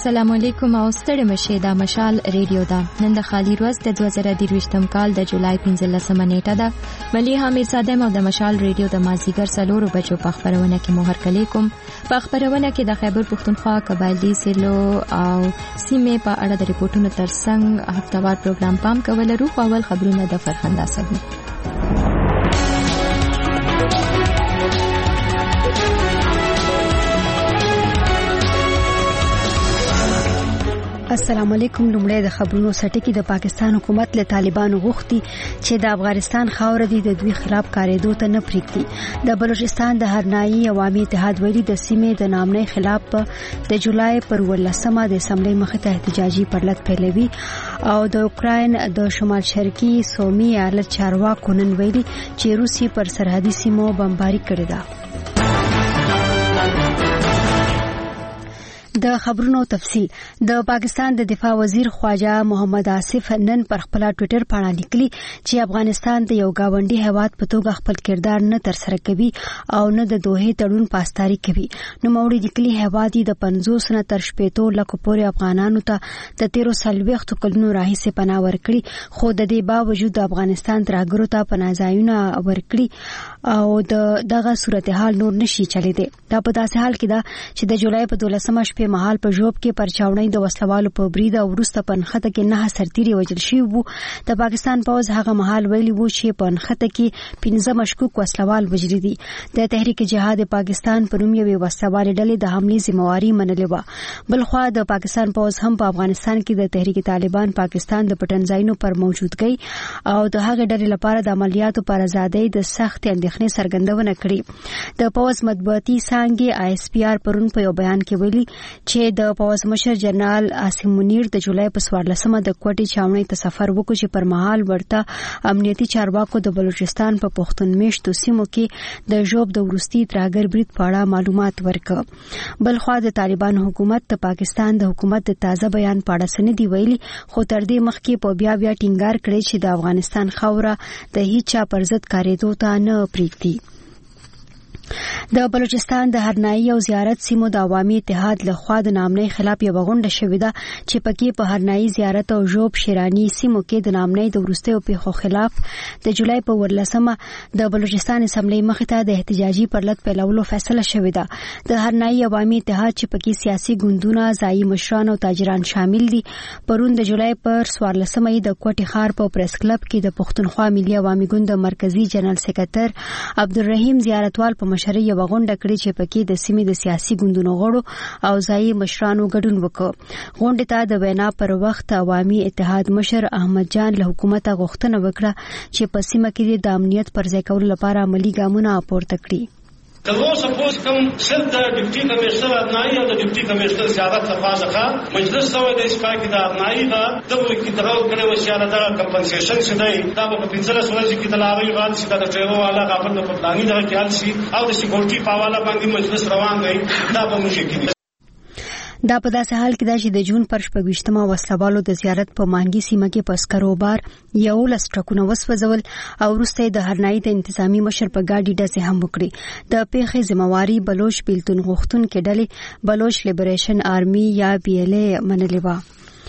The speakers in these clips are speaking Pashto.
السلام علیکم او ستړي مشه دا مشال ریډیو دا نن د خالی ورځ د 2023م کال د جولای 15 نیټه ده. ملي حامد صادم او د مشال ریډیو د مازیګر سلورو بجو په خبرونه کې مو هرکلی کوم. په خبرونه کې د خیبر پښتونخوا قبایلی سیلو او سیمه په اړه د ریپورتونو ترڅنګ هفتوار پروګرام پام کول روح اول خبرونه د فرخنده سګي. السلام علیکم. لومړی د خبرونو سټکی. د پاکستان حکومت له طالبانو غوښتي چې د افغانستان خاور دي د دوی خلاف کاریدو ته نه پریږدي. د بلوچستان د هرنایي عوامي اتحاد ویلي د سیمې د نامنۍ خلاف د جولای پر 18 د اسمبلی مخې ته احتجاجي پرلط پیلوي او د اوکراین د شمال شرقي سومي ایالت چارواکو نن ویلي چې روسي پر سرحدي سیمو بمباري کړې ده. د خبرونو تفصیل. د پاکستان د دفاع وزیر خواجه محمد آصف نن پر خپل ټوئیټر باندې لیکلي چې افغانستان د یو گاونډي هیواد په توګه خپل کردار نه تر سره کوي او نه د دوه تړون پاسداري کوي. نو موړي لیکلي هیواد د 50 نه تر 80 لکه پورې افغانانو ته د 13 کلونو راهیسې پناه ورکړي، خو د دې باوجود د افغانستان ترهګرو ته پناه ځایونه ورکړي او دغه صورتحال نور نشي چلیدي. دا په داسې حال کې ده چې د جولای په 12 شپه مهال په جوب کې پرچاونۍ د وسلوالو په برید او وروسته په نخته کې 9 سرتیري وژل شوي وو. د پاکستان پوځ هغه مهال ویلي وو چې په نخته کې 15 مشکوک وسلوال وژلي دي. د تحریک جهاد پاکستان په نوم یوې وسلوالې ډلې د حملې ذمہواری منلې و. بلخوا د پاکستان پوځ هم په افغانستان کې د تحریک طالبان پاکستان د پټنځایونو پر موجودګۍ او د هغه ډلې لپاره د عملیاتو پر ازادۍ د سخت اندېښنې څرګندونه کړې. د پوځ مطبوعاتي څانګې ISPR پرون په یو بیان کې ویلي چې د پوځ مشر جنرال عاصم منیر د جولای په 14 د کوټې چاونۍ ته سفر وکړ چې پر مهال ورته امنیتي چارواکو د بلوچستان په پښتون میشتو سیمو کې د جوب د ورستي ترهګر برید په اړه معلومات ورکړ. بلخوا د طالبان حکومت د پاکستان د حکومت د تازه بیان په اړه څه نه دی ویلي، خو تر دې مخکې په بیا ټینګار کړی چې د افغانستان خاوره د هیڅ چا پر ضد کاریدو ته نه پریږدي. د بلوچستان د هرنایي او زیارت سیمو د عوامي اتحاد لخوا د نامنۍ خلاف یو غونډه شوې ده چې پکې په هرنایي زیارت او جوب شیرانی سیمو کې د نامنۍ د ورستیو پیښو خلاف د جولای په 14 د بلوچستان اسمبلی مخې ته د احتجاجي پرلط پیلولو فیصله شوې ده. د هرنایي عوامي اتحاد چې پکې سیاسي ګوندونه، ځایي مشران او تاجران شامل دي، پرون د جولای پر 14 د کوټې ښار په پریس کلب کې د پښتونخوا ملي عوامي ګوند مرکزی جنرال سکرټر عبدالرحیم زیارتوال په مشرۍ یو غونډه کړې چې پکې د سیمې د سیاسي ګوندونو غړو او ځایي مشرانو ګډون وکړ. غونډې ته د وینا پر وخت عوامي اتحاد مشر احمد جان له حکومت غوښتنه وکړه چې په سیمه کې د امنیت پر ځای کولو لپاره عملی ګامونه پورته کړي. کله سپوز کوم شل د ډیپټي کمشنر ابنایي او د ډیپټي کمشنر زیادت صفاځه مجلس سوی د اسپای کې د ابنایي دا دغه کې دغه کړي وسیاله د کمپنسیشن شې دا په 15 ورځې کې د لاوي غال چې د ټریو والا خپل په پلاني دغه کې شي او د سکیورټي په حواله باندې مجلس روان دی. دا به موږ کې دا په داسې حال کې ده چې د جون پر 28 وسلوالو د زیارت په مانګي سیمه کې پسکرو بار 11 ټرکونه وسوځول او وروسته د هرنایي د انتظامی مشر په ګاډي ډزې هم وکړي. د پیښې ذمہواری بلوچ بیلتون غوښتونکو ډلې بلوچ لیبریشن آرمي یا BLA منلې و.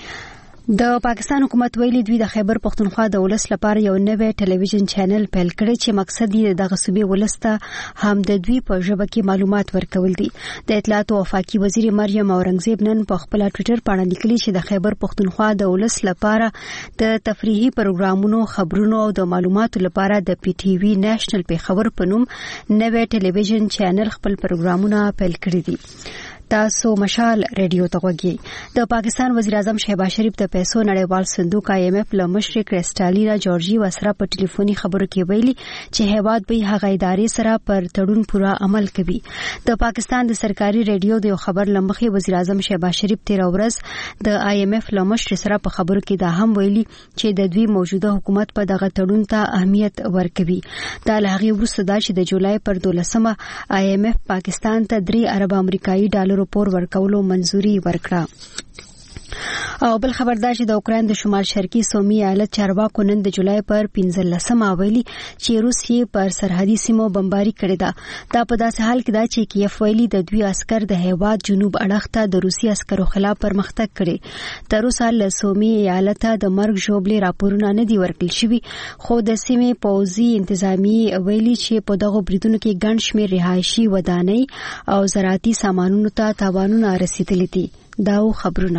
د پاکستان حکومت ویلي دوی د خیبر پښتونخوا د ولس لپاره یو نوی ټلویزیون چینل پیل کړی چې مقصد یې دغه صوبې ولس ته هم د دوی په ژبه کې معلومات ورکول دي. د اطلاعات او وفاقي وزیر مریم اورنګزیب نن په خپل ټوئیټر باندې لیکلي چې د خیبر پښتونخوا د ولس لپاره د تفریحي پروګرامونو، خبرونو او د معلوماتو لپاره د PTV نېشنل پیښور په نوم نوی ټلویزیون چینل خپل پروګرامونه پیل کړی دي. تاسو مشال ریډیو ته غوږی. د پاکستان وزیر اعظم شهباز شریف د پیسو نړیوال صندوق IMF له مشر کرسټالینا جورجیوا سره په ټلیفوني خبرو کې ویلي چې هیواد به هغه ادارې سره پر تړون پورا عمل کوي. د پاکستان د سرکاري ریډیو د خبر لمخې وزیر اعظم شهباز شریف 13 ورځ د IMF له مشر سره په خبرو کې دا هم ویلي چې د دوی موجوده حکومت په دغه تړون ته اهمیت ورکوي. دا له هغې وروسته دا چې د جولای پر 12 IMF پاکستان ته $3 ارب امریکایي ډالر پور ورکولو منځوري ورکړه. او بل خبردار چې د اوکرين د شمال شرقي سومي ایالت چارواکو نن د جولای پر 15 ویلي چې روسیې پر سرحدي سیمو بمباري کړې ده. دا په داسې حال کې ده چې کیف ویلي د دوی عسكر د هیواد جنوب اړخ ته د روسي عسکرو خلاف پرمختګ کړي. تر اوسه له سومي ایالت د مرګ ژوبلې راپورونه نه دي ورکړل شوي، خو د سیمې پوځي انتظامی ویلي چې په دغه بریدونو کې ګڼ شمېر رهایشي ودانۍ او زراعتي سامانونو ته تاوانونه رسیدلي دي. دا خبرونه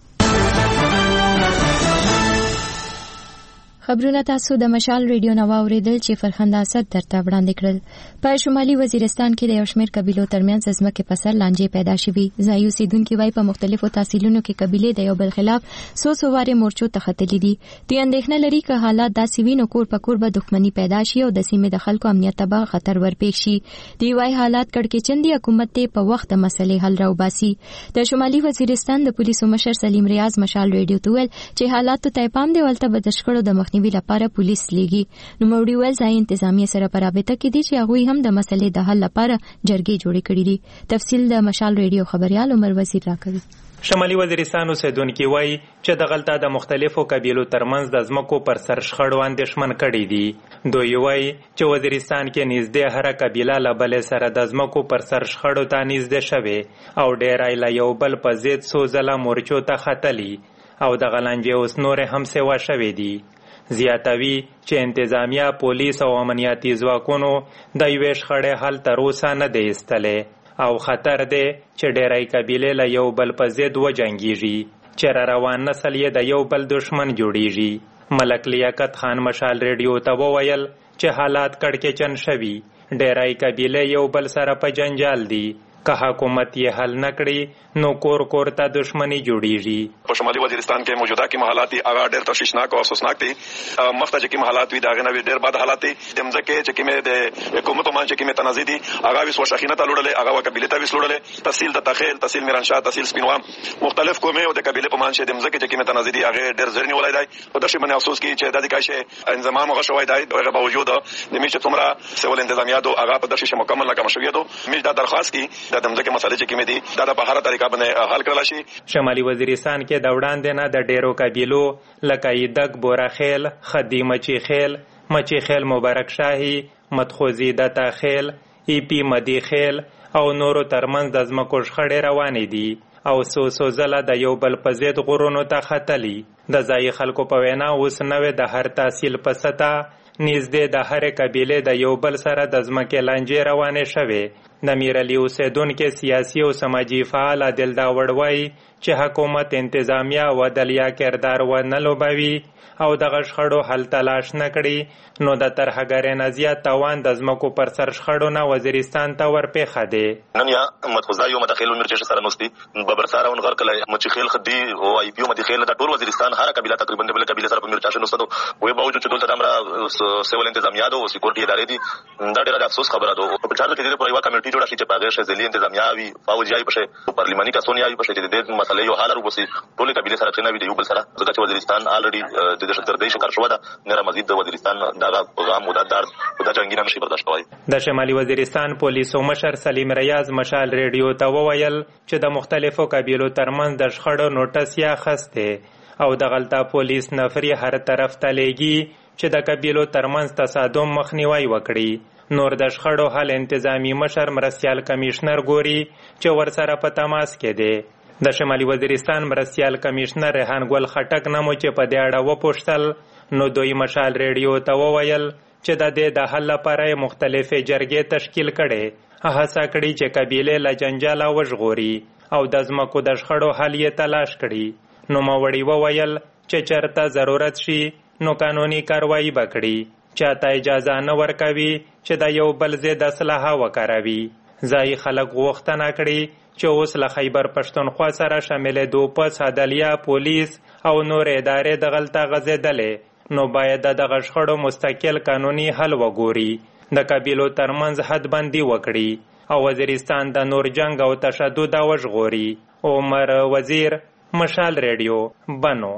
تاسو د مشال ریډیو نو اوریدل چې فرخنده اسد درته وړاندې کړل. په شمالي وزیرستان کې د یو شمېر قبیلو ترمنځ ځمکې په سر لانجې پیدا شوې. ځایي اوسیدونکو وايي په مختلفو تحصیلونو کې قبیلې د یو بل خلاف څو واره مورچو ته ختلې دي. دوی اندېښنه لري چې حالات داسې وي نو کور په کور به دښمني پیدا شي او د سیمې د خلکو امنیت ته به خطر ورپېښ شي. دوی وايي حالات کړکېچن دي، حکومت ته په وخت د مسلې حل راوباسي. د شمالي وزیرستان د پولیسو مشر سلیم ریاض مشال ریډیو ته ویل چې حالات ته پام دی ولته به د شخړو د مخنیوي لپاره پولیس لیږي. نو موري ول ځای انتظامیه سره په رابطه کې دي چې هغه هم د مسلې د حل لپاره جرګې جوړې کړې دي. تفصیل د مشال ریډیو خبريال عمر وزیر راکوي. شمالي وزیرستان اوسیدونکو وايي چې د غلطه د مختلفو قبیلو ترمنځ د ځمکو پر سر شخړو اندېښمن کړي دي. دوی وايي چې وزیرستان کې نږدې هر قبیله له بل سره د ځمکو پر سر شخړو ته نږدې شوي او ډېرای له یو بل په ضد څو ځله مورچو ته ختلي او د غلانجې اوس نور هم سوا شوي دي. زیاتوي چې انتظامیه، پولیس او امنیتي ځواکونو د یوې شخړې حل تر اوسه نه دی ایستلی او خطر دی چې ډېری قبیلې له یو بل په ضد وجنګېږي چې روان نسل یې د یو بل دشمن جوړیږي. ملک لیاقت خان مشال ریډیو ته وویل چې حالات کړکېچن شوي، ډېری قبیلې یو بل سره په جنجال دي. که حکومت یې حل نکړي نو کور کور ته دشمنی جوړیږي. په شمالي وزیرستان کې موجوده کې حالات هغه ډېر تشویشناک او افسوسناک دي. مخته چې حالات وي دا غنه ډېر بد حالات دي. د مځکه چې کې د حکومت باندې چې کې تنازع دي هغه وسو شخینه ته لوړلې، هغه قبيله ته وسلوړلې، تحصیل د تخیل، تحصیل میرانشاه، تحصیل سپینوام، مختلف قومه او د قبيله په مانشه د مځکه چې کې تنازع دي هغه ډېر زرنی ولای دی. په دغه باندې افسوس کې چې د دې کاشه انضمام هغه شوی دی هغه باوجود د میچ څومره سیول انتظامیات هغه په دغه شی مکمل ناکام شوی دی. میچ دا درخواست کی د مځکه مسله چې کې دي دا په هر طریقه باندې حل کړل شي. شمالي وزیرستان کې د وړاندې نه د ډیرو قبیلو لکه ایدک، بورخیل، خدی مچیخیل، مچیخیل مبارک شاهي، مدخوزی دتا خیل، ای پی مدی خیل او نورو ترمنځ د ځمکو شخړې روانې دي او څو ځله د یو بل په ضد غرونو ته ختلي. د ځایي خلکو په وینا اوس نوې د هر تحصیل په سطح نږدې د هرې قبیلې د یو بل سره د ځمکې لانجې روانې شوې. د میرعلي اوسیدونکو سیاسي او سماجي فعال عادل داوړ وایي چې حکومت انتظامیه او عدلیه کردار ونه لوبوي او دغه شخړو حل تلاش نه کړي نو د ترهګرۍ نه زیات تاوان د ځمکو پر سر شخړو نه وزیرستان ته ورپېښه دی. نن یا مدخوزای او مدخیل مرچ سره نوستي ببرساره ون غرقله مچخیل خدي او ای پی مدخیل د ټول وزیرستان هر قبیله تقریبا د بل قبیله سره په مرچ نوستو وې باوجود چې دلته امر سیول انتظامیه او سکیورټي ادارې دي. دا ډېر افسوس خبره ده. په چارو کې د پرایوا کمیټي جوړه شي چې پاګه شذلی انتظامیه وي فوجي په پارلماني کسونی وي په شته د مسلې یو حل وروسي ټول قبیله سره څنګه وي د یو بل سره ځکه چې وزیرستان الریډي د دهشتګردۍ شکار شو ده. نه مزید د وزیرستان دغه پیغام مددار د جنگینه نشي برداشت کوي. د شمالي وزیرستان پولیسو مشر سلیم ریاض مشال ریډیو ته وویل چې د مختلفو قبیلو ترمنځ د شخړو نوټس یا خسته او د غلطه پولیس نفري هر طرف ته لېږي چې د قبیلو ترمنځ تصادم مخنیوي وکړي. نور د شخړو حل انتظامی مشر مرستیال کمیشنر ګوري چې ورسره په تماس کې دی. د شمالي وزیرستان مرستیال کمیشنر ریحان ګل خټک نمو چې په دې اړه وپوښتل نو دوی مشال ریډیو ته وویل چې د دې د حل لپاره مختلفې جرګې تشکیل کړي، هڅه کړي چې قبیلې له جنجاله وژغوري او د ځمکو د شخړو حل یې تلاش کړي. نو موري وویل چې چرته ضرورت شي نو قانوني کاروایی وکړي، چاته اجازه نه ورکوي چې د یو بل ضد اسلحه وکاروي. ځایي خلک غوښتنه کړي چې اوس له خیبر پښتونخوا سره شاملېدو پس عدلیه، پولیس او نور ادارې د غلطه غځېدلې نو باید دغه شخړو مستقل قانوني حل وګوري، د قبیلو ترمنځ حدبندي وکړي او وزیرستان د نور جنگ او تشدد وژغوري. عمر وزیر، مشال ریډیو، بنو.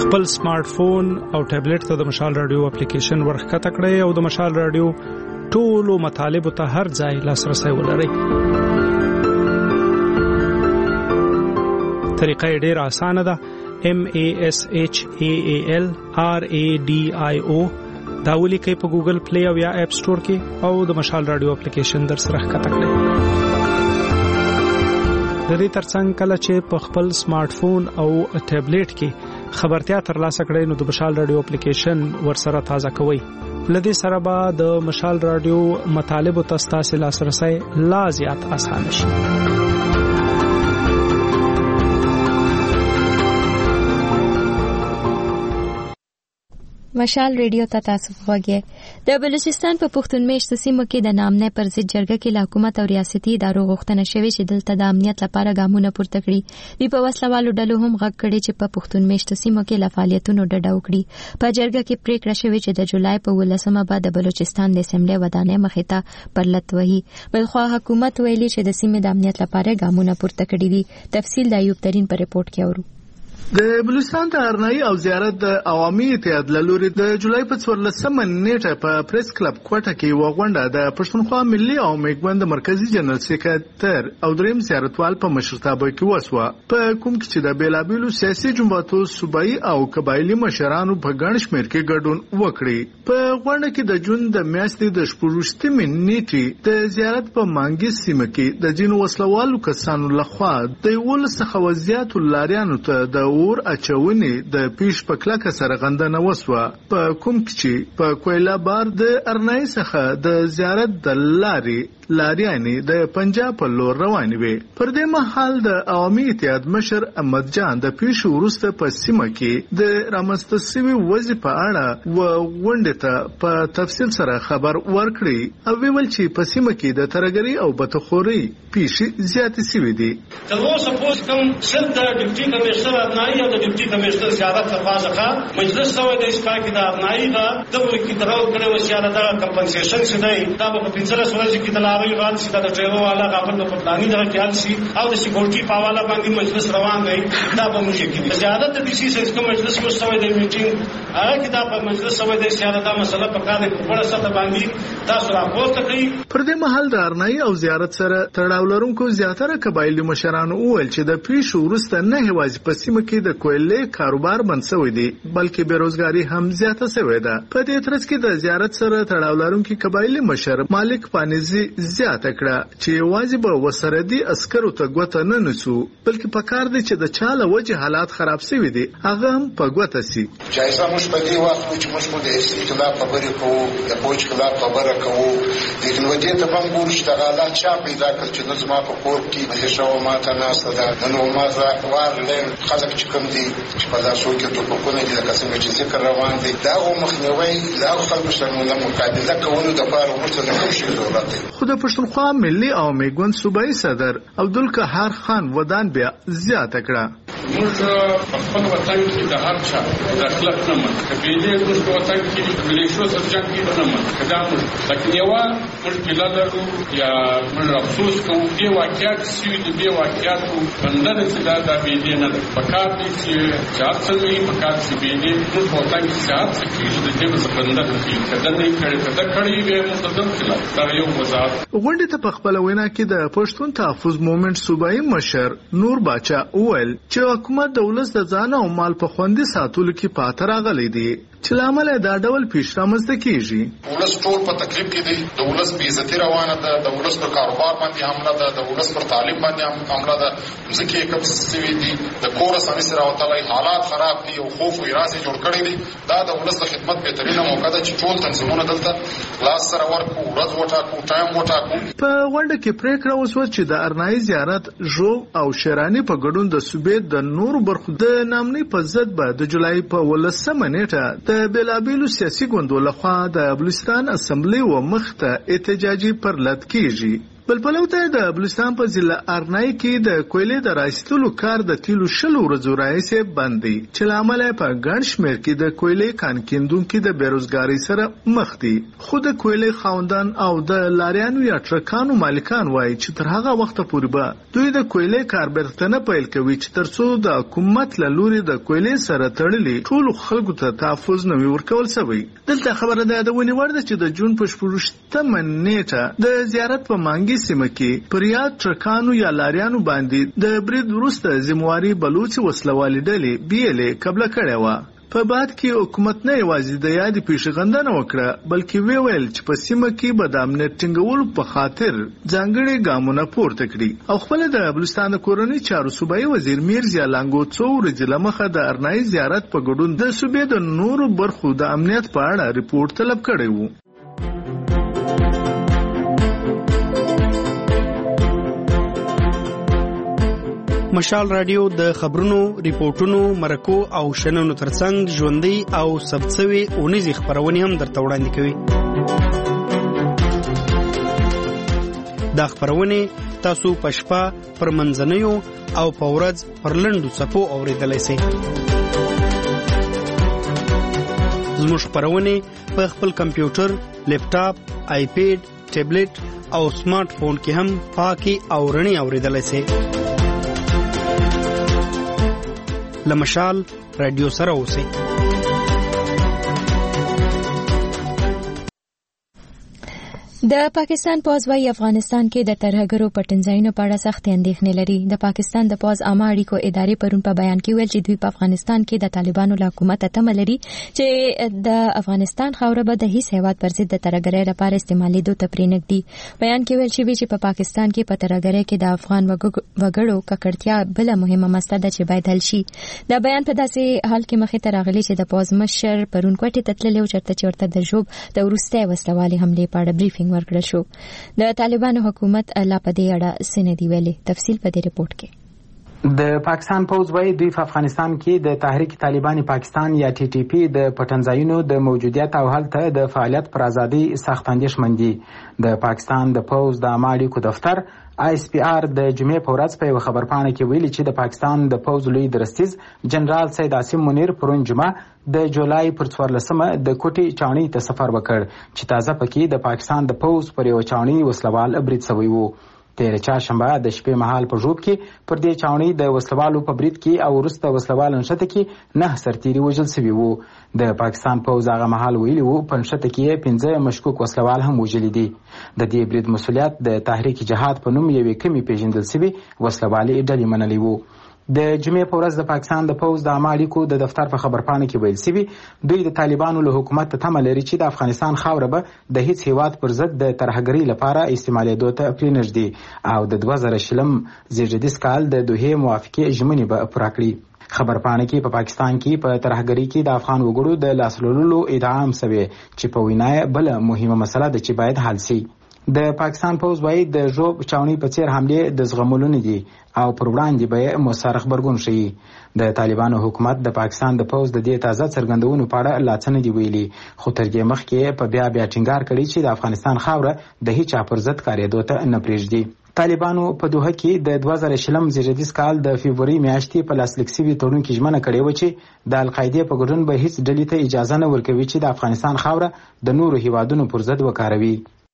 خپل سمارټ فون او ټابلیټ ته د مشال رادیو اپلیکیشن ورخکته کړئ او د مشال رادیو ټولو مطالبو ته هر ځای لاسرسي ولرئ. طریقه ډېر اسانه ده. MASHALRADIO دا ولیکئ په ګوګل پلی او یا اپ سٹور کې او د مشال رادیو اپلیکیشن در سره ښکته کړئ. د دې ترڅنګ کله چې په خپل سمارټ فون او ټابلیټ کې خبرتیا ترلاسه کړئ نو د مشال رادیو اپلیکیشن ورسره تازه کوئ. لدې سره به د مشال رادیو مطالبو ته ستاسو لاسرسي لا زیات اسانه شي. مشال ریډیو ته تاسو وګورئ. د بلوچستان په پښتون میشتو سیمو کې د نامنه پر ضد جرګه کې له حکومت او ریاستي ادارو غوښتنه شوې چې دلته د امنیت لپاره ګامونه پورته کړي. دوی په وسلوالو ډلو هم غږ کړي چې په پښتون میشتو سیمو کې له فعالیتونو ډډه وکړي. په جرګه کې پریکړه شوې چې د جولای په 18مه بعد د بلوچستان د اسمبلی ودانۍ مخې ته پرلت وهي. بلخو حکومت ویلي چې د سیمې د امنیت لپاره ګامونه پورته کړي دي. تفصیل د ایوب ترين په ریپورت کې اورو. د بلوچستان د ارنایي او زیارت د عوامي اتحاد لوري د جولای په 14مه نیټه په پریس کلب کوټه کې وغونډه د پښتونخوا ملي او میګوند مرکزی جنرال سکرټر او دریم زیارتوال په مشرتابه کې وسوه. په کوم کې چې د بیلابیلو سیاسي جماعتو صوبایي او قبایلی مشرانو په ګڼ شمېر کې ګډون وکړي. په غونډه کې د جون د میاشتې د 14مې نیټې د زیارت په مانګي سیمه کې د جنو وسلوالو کسانو لخوا د 11 څخه زیاتو لاریانو ته د اور اچونې د پیش پکلکه سره غندنه وسوه. په کوم کې په کویلا بار د ارنای څخه د زیارت د لاریانې د پنجاب په لور روانې وي. پر دې مهال د عوامي اتحاد مشر احمد جان د پیش ورسته په سیمه کې د رامستسوي وضع په اړه وغونډه ته په تفصیل سره خبر ورکړي او ویل چې په سیمه کې د ترګری او بتخوري پیش زیاتې سوي دي. تر اوسه پوس کوم شل د ډیپټي کمشنر ارنای او د ډیپټي کمشنر زیادت تفاضله مجلس سوی د اسکا کې د ارنای دا د وکی درو کړي وسیاله دا کمپنسیشن څه دی دا په 15 ورځې کې د لاوی غاړ چې د ډرایور والا خپل په پلاني دا خیال شي او د سکیورټي په حواله باندې مجلس روان دی. دا به موږ کې زیادت د سی سیس کوم مجلس مو سوی د میټینګ هغه کې دا په مجلس سوی د سیاله دا مسله په کار کې په سطح باندې تاسو راپورته کړئ. پر دې مهال د ارنای او زیارت سره تړاو لرونکو زیاتره قبایلی مشرانو وویل چې د پیش ورسته نه هیوازې په سیمه کې د کویلې کاروبار بند شوی دی بلکې بیروزګاری هم زیاته شوې ده. په دې ترڅ کې د زیارت سره تړاو لرونکو قبایلی مشر مالک پانیزي زیاته کړه چې واجب به وسردي عسکرو ته ګوته نه نسو بلکې په کار دی چې د چاله وجه حالات خراب شوي دي هغه هم په ګوته سي. جایزه مش په دې وخت چې موږ د استقلال خبرې کوو د پوج خلاف خبره کوو لیکن وجه ته هم ګور چې تعالی چا پیدا کړ چې نظم په کور کې مې شو ماته ناسته ده نو ما زوار لین خلک چې کوم دي چې په تاسو کې ته په کومه دي لکه څنګه چې ذکر روان دي دا مخنیوي لا خلک سره مقابله کوي د پاره ورته د کوم شي ضرورت دی. خو د پښتونخوا ملي او میګوند صوبایي صدر عبدالقهار خان ودان بیا زیاته کړه. موږ په خپل وطن کې د هر چا د اخلاق نه من کبیله موږ په وطن کې د ملیشو سره جنګ کې نه من کدا موږ لکه یو مشکل لرو یا موږ افسوس کوو دی واقعیت چې دی واقعیت بندر چې دا د بیدې نه پکار دي چې ځاتلې پکار چې بیدې موږ په وطن کې ځات چې د دې بندر کې کدا نه کړي به مقدم خلاف دا یو وزارت. غونډه ته په خپل وینا کې د پښتون تحفظ مومنت صوبایي مشر نور باچا اول چې حکومت د ولس د ځان او مال په خوندي ساتلو کې پاتې راغلي دي چې لامل دا ډول پیش رامنځته کیږي. ولس ټول په تکلیف کې دي د ولس بې عزتي روانه ده د ولس پر کاروبار باندې حمله ده د ولس پر تعلیم باندې حمله ده ځکه کوم څه دي د کور سمې سره وتلای حالات خراب دي او خوف او اراده جوړ کړی دي دا د ولس د خدمت بهترینه موقع ده چې ټول تنظیمونه دلته لاس سره ورکو ورځ وټاکو ټایم وټاکو. په غونډه کې پریکړه وشوه چې د ارنای زیارت ژوب او شرانی په ګډون د صوبې د نور برخو د نامنۍ په ضد به د جولای په 18مه نیټه د بیلابیلو سیاسي ګوندونو لخوا د بلوچستان اسمبلی و مخ ته احتجاجي پرلط کیږي. بل پلوته د بلوچستان په ضلع ارنای کې د کویلې د راایستلو کار د تیلو 10 ورځو راهیسې بند دی چې لامل په ګڼ شمېر کې د کویلې کان کیندونکو د بیروزګاری سره مخ دي. خو د کویلې خاوندان او د لاریانو یا ټرکانو مالکان وایي چې تر هغه وخت پورې به دوی د کویلې کار برتنه پیل کوي چې ترڅو د حکومت له لوري د کویلې سره تړلي ټول خلکو ته تحفظ نه ورکول شوی. دلته خبره ده د ونی ورده چې د جون په 14 نیټه د زیارت په مانګي سیمه کې پر یاد ټرکانو یا لاریانو باندې د برید وروسته ذمہواری بلوچ وسلوالې ډلې بیلې قبل کړې و. په بعد کې حکومت نه یوازې د یاد پیشغندنه وکړه بلکې ویل چې په سیمه کې به د امنیت ټینګولو په خاطر ځانګړي ګامونه پورته کړي او خپل د بلوچستان کورنۍ چارو صوبایي وزیر میرزا لانګو څو ورځې لمخه د ارنای زیارت په ګډون د صوبې د نورو برخو د امنیت په اړه ریپورت طلب کړی و. مشال رادیو د خبرونو، ریپورتونو، مرکو او شننو ترڅنګ ژوندۍ او ثبتسوي اونیزي خبرونه هم درته وړاندې کوي. دا خبرونه تاسو په شپه پر منځنیو او په ورځ پر لنډو صفو اوریدلای شئ. زموږ خبرونه په خپل کمپیوټر، لیپټاپ، آیپیډ، ټابلیټ او سمارټ فون کې هم پاکي او رڼي اوریدلای شئ. لمشال رادیو سره اوسئ. د پاکستان پوز وايي افغانستان کې د ترهګرو پټنځایونو په اړه سخت اندېښنې لري. د پاکستان د پوز عامه اړیکو ادارې پرون په بیان کې ویل چې دوی په افغانستان کې د طالبانو له حکومت تمه لري چې د افغانستان خاوره به د هیڅ هیواد پر ضد د ترهګرۍ لپاره استعمالېدو ته پرېنږدي. بیان کې ویل شوی چې په پاکستان کې په ترهګرۍ کې د افغان وګړو ککړتیا بل مهمه مسله ده چې باید حل شي. دا بیان په داسې حال کې مخې ته راغلی چې د پوز مشر پرون کوټې ته تللی و چېرته چې ورته د ژوب د وروستۍ وسلوالې حملې په اړه بریفینګ ورکړل شو. د طالبانو حکومت لا په دې اړه څه نه دی ویلي. تفصیل په دې ریپورت کې. د پاکستان پوز وايي دوی په افغانستان کې د تحریک طالبان پاکستان یا ټي ټي پی د پټنځایونو د موجودیت او هلته د فعالیت پر ازادي سخت اندېښمن دي. د پاکستان د پوز د عامه اړیکو دفتر ISPR د جمعې په ورځ په یو خبرپاڼه کې ویلي چې د پاکستان د پوز لوی درستیز جنرال سید عاصم منیر پرون جمعه د جولای پر 14مه د کوټي چاوني ته سفر وکړ چې تازه پکې د پاکستان د پوز پر یو چاوني وسلوال برید شوی وو. تیر چهارشنبه د شپې مهال په ژوب کې پر دې چاوني د وسلوالو په برید کې او وروسته وسلوال نشته کې 9 سرتیري وژل شوي وو. د پاکستان پوز هغه مهال ویلي وو په نشته کې 15 مشکوک وسلوال هم وژلي دي. د دې برید مسؤلیت د تحریک جهاد په نوم یوې کمی پیژندل شوی وسلوالې ډلې منلې وو. د جمعې په ورځ د پاکستان د پوز د عامه اړیکو د دفتر په خبرپاڼه کې ویل شوي دوی د طالبانو له حکومت ته تمه لري چې د افغانستان خاوره به د هیڅ هیواد پر ضد د ترهګرۍ لپاره استعمالېدو ته پرېنږدي او د 2020 زیږدیز کال د دوحې موافقې ژمنې به پوره کړي. خبرپاڼه کې په پاکستان کې په ترهګرۍ کې د افغان وګړو د لاسلولو ادعا شوی چې په وینا بل مهمه مسله ده چې باید حل شي. د پاکستان پوز وايي د ژوب چاوني په څیر حمله د زغمولو نه دي او پر وړاندې به مؤثر خبرګون شي. د طالبانو حکومت د پاکستان د پوز د دې تازه څرګندونو په اړه لا څه نه دی ویلي خو تر دې مخکې په بیا ټینګار کړی چې د افغانستان خاوره د هیڅ پر ضد کارېدو ته نه پرېږدي. طالبانو په دوحه کې د 2020 زیږدیز کال د فبرवरी میاشتې په لاسلیک شوي تړون کې ژمنه کړې وه چې د القاعدې په ګډون به هیڅ ډلې ته اجازه نه ورکوي چې د افغانستان خاوره د نورو هیوادونو پر ضد وکاروي.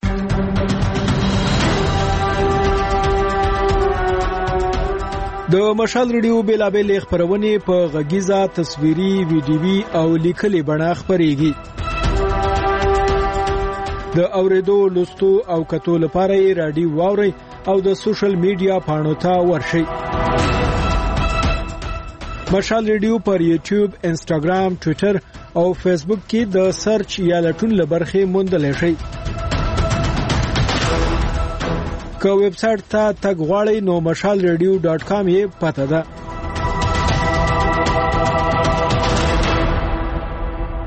د مشال ریډیو بیلابل خبرونه په غږیزه تصویري ویډیوي او لیکلي بڼه خبريږي. د اوریدو لوستو او کتو لپاره رادیو واوري او د سوشل میډیا پاڼو ته ورشئ. مشال ریډیو پر یوټیوب، انسټاګرام، ټوئیټر او فیسبوک کې د سرچ یا لټون لبرخه موندل شي. که ویب سټ ته تګ غواړئ نو mashalradio.com یې پته ده.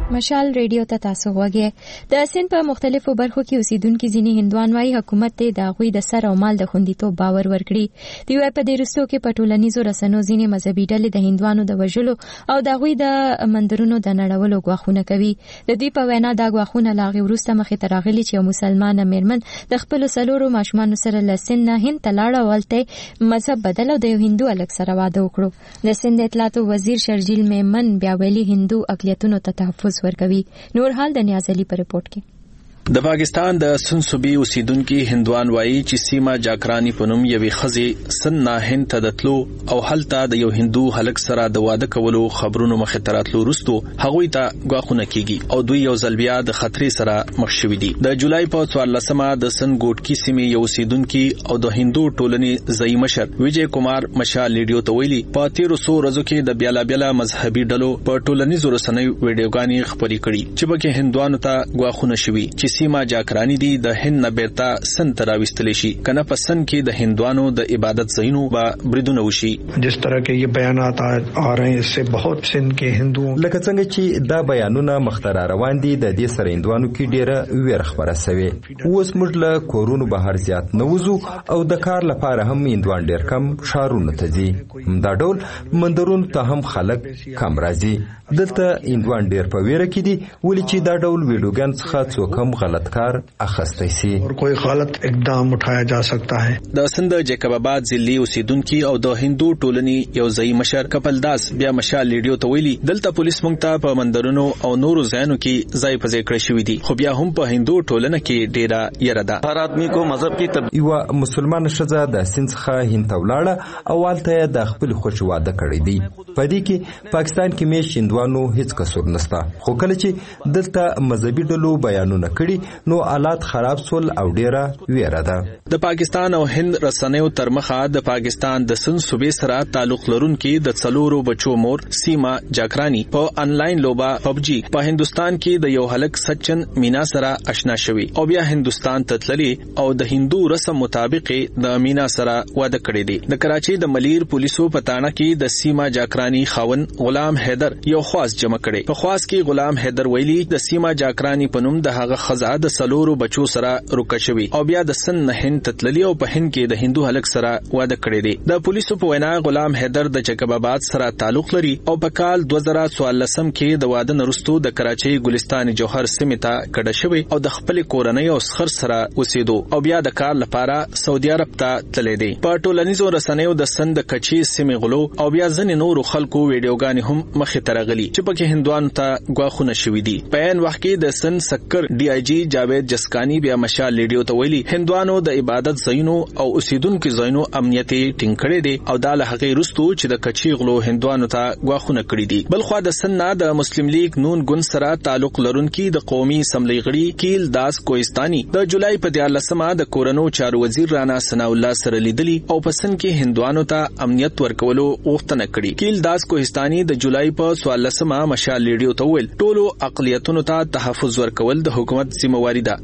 مشال ریډیو ته تاسو غوږی د سین په مختلفو برخو کې اوسیدونکو ځینی هندوان وايي حکومت ته د غوي د سر او مال د خوندیتوب باور ورکړي دی په دې رستو کې په ټولنیزو رسنیو ځینی مذهبي ډلې د هندوانو د وژلو او د غوي د مندرونو د نړولو غواخونه کوي د دې په وینا د غواخونه لاغي ورسته مخې ته راغلي چې مسلمان میرمن د خپل سلورو ماشومان سره لسن نه هند تلاړه ولته مذهب بدل او د هندو الګ سره واده وکړو د سند اطلاعات وزیر شرجیل میمن بیا ویلي هندو اقلیتونو ته تحفظ ورکوي. نور حال د نیازلی پر رپورت کې د پاکستان د سن صوبې اوسیدونکو هندوان وایي چې سیما جاکرانی پنوم یوې خزي سن نه هند ته دتلو او هلته د یو هندو هلک سره د واده کولو خبرونو مخه تراتلو رستو هغوی ته غواخونه کیږي او دوی یو ځل بیا د خطرې سره مخ شوي دي. د جولای په 14مه د سن ګوټکی سیمې یو اوسیدونکو او د هندو ټولنې ځای مشر ویجی کمار مشال ریډیو ته ویلي په 1300 ورځو کې د بیالا بیالا مذهبي ډلو په ټولنیزو رسنیو ویډیوګانې خپرې کړي چې پکې هندوانو ته غواخونه شوي چې سیما جاکرانی دی د هند نه بیرته سن تراوستل شي کنه په سن کې د هندوانو د عبادت ځایونو با بریدونه وشي. جس طرح کے یہ بیانات آ رہے ہیں اس سے بہت سن کے هندو لکه څنګه چې دا بیانونه مختار روان دي د دې سره هندوانو کې ډیره ویر خبره شوی اوس موږ له کورونو بهر زیات نوزو او د کار لپاره هم هندوان ډیر کم شارونه ته دي دا ډول مندرونو ته هم خلک کم راځي دلته هندوان ډیر په ویره کې دي ولې چې دا ډول ویډیوګان څخه څوک هم غلط کار اخسته سي اور کوئی غلط اقدام اٹھایا جا سکتا ہے. د سند جیکب آباد ضلعي اوسیدونکو او د هندو ټولنې یو ځای مشر کپل داس بیا مشال ریډیو ته ویلي دلته پولیس مونږ ته په مندرونو او نورو ځایونو کې ځای په ځای کړی شوی دي خو بیا هم په هندو ټولنه کې ډیره یره ده. هر آدمی کو مذهب کی یو مسلمان شزه د سنځخه هند ولاړه او والته د خپل خوښ واده کړی دی په دې کې پاکستان کې مې هندوانو هیڅ قصور نشته خو کله چې دلته مذهبي ډلو بیانونه کړي نو حالات خراب سول او ډیره ویره ده. د پاکستان او هند رسنیو تر مخه د پاکستان د سن صوبې سره تعلق لرونکي د څلورو بچو مور سیما جاکرانی په انلاین لوبه پبجی په هندستان کې د یو هلک سچن مینا سره آشنا شوی او بیا هندستان ته تللی او د هندو رسم مطابق د مینا سره واده کړی دی. د کراچي د ملیر پولیسو پتاڼه کې د سیما جاکرانی خاون غلام حیدر یو خواص جمع کړي په خواص کې غلام حیدر ویلي د سیما جاکرانی پنوم د هغه خزا د سلورو بچو سره روکه شوی او بیا د سن نه هند تتللی او په هند کې د هندو هلک سره واده کړی دی. د پولیسو په وینا غلام حیدر د جیکب آباد سره تعلق لري او په کال 2014 کې د واده نرستو د کراچي ګلستان جوهر سیمه ته کډه شوی او د خپل کورنۍ او سخر سره اوسېدو او بیا د کار لپاره سعودي عرب ته تللی دی. په ټولنیزو رسنیو د سند کچي سیمه غلو او بیا ځنې نورو خلکو ویډیوګانې هم مخې ته راغلي چې پکې هندوانو ته غواخونه شوی دي. په ان وخت کې د سن سکر ډي آی جی جاوید جسکانی بیا مشال ریډیو ته ویلي هندوانو د عبادت ځایونو او اوسیدونکو ځایونو امنیت ټینګ کړی دی او دا له هغې وروسته چې د کچي غلو هندوانو ته غواخونه کړی دي. بل خو د سن نه د مسلم لیگ نون ګوند سره تعلق لرونکي د قومي اسمبلی غړي کیل داس کوهستاني د جولای په 14مه د کورونو چارو وزیر رانا ثنا الله سره لیدلی او په سن کې هندوانو ته امنیت ورکولو غوښتنه کړې. کیل داس کوهستاني د جولای په 14مه مشال ریډیو ته ویل ټولو اقلیتونو ته تحفظ ورکول د حکومت ذمہواری ده.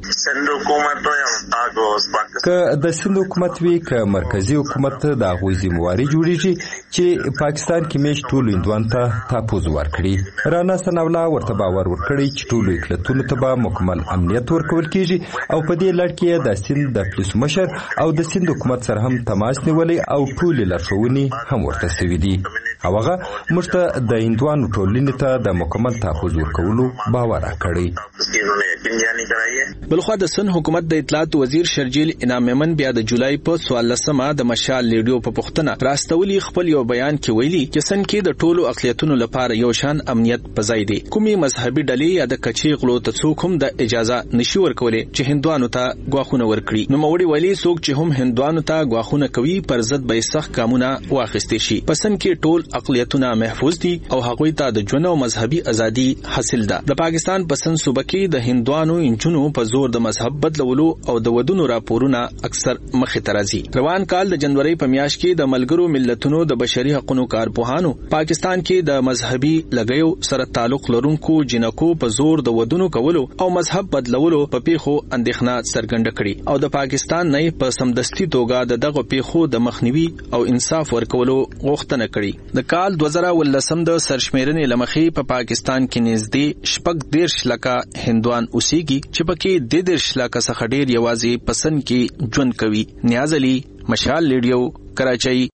که د سند حکومت وی که مرکزی حکومت د غوي ذمہواری جوړیږي چې پاکستان کې مش ټول هندوان ته تحفظ ورکړي. رانا ثنا الله ورته باور ورکړي چې ټول اقلیتونو ته به مکمل امنیت ورکول کیږي او په دې لړ کې د سند د پولیس مشر او د سند حکومت سره هم تماس نیولې او ټول لارښوونې هم ورته شوي دي. هغه موږ ته د هندوانو ټولنې ته د مکمل تحفظ ورکولو باور راکړي. بلخوا د سن حکومت د اطلاعات وزیر شرجیل انعام میمن بیا د جولای په 14مه د مشال ریډیو په پښتنه راستولي خپل یو بیان کې ویلي چې سن کې د ټولو اقلیتونو لپاره یو شان امنیت پځای دی. کومي مذهبي ډلې یا د کچي غلو ته څوک هم د اجازه نشي ورکولې چې هندوانو ته غواخونه ورکړي. نو موړي ویلي څوک چې هم هندوانو ته غواخونه کوي پر ضد به سخت قانون واخیستي شي. پسند کې ټول اقلیتونه محفوظ دي او هغوی ته د ژوند او مذهبي ازادي حاصل ده. د پاکستان پسند صوبه کې د هندوانو انجونو په زور د مذهب بدلولو او د ودونو راپورونه اکثر مخې ته راځي. روان کال د جنوري په میاشت کې د ملګرو ملتونو د بشري حقوقو کارپوهانو پاکستان کې د مذهبي لګیو سره تعلق لرونکو جنکو په زور د ودونو کولو او مذهب بدلولو په پیښو اندېښنه څرګنده کړي او د پاکستان نه په سمدستي توګه دغه پیښو د مخنیوي او انصاف ورکولو غوښتنه کړې. د کال 2019 د سرشمیرنې لمخې په پاکستان کې نږدې 14 لکه هندوان اوسېږي چې پکې 13 لکه څخه ډېر یوازې پسند کې ژوند کوي. نیاز علي، مشال ریډیو، کراچۍ.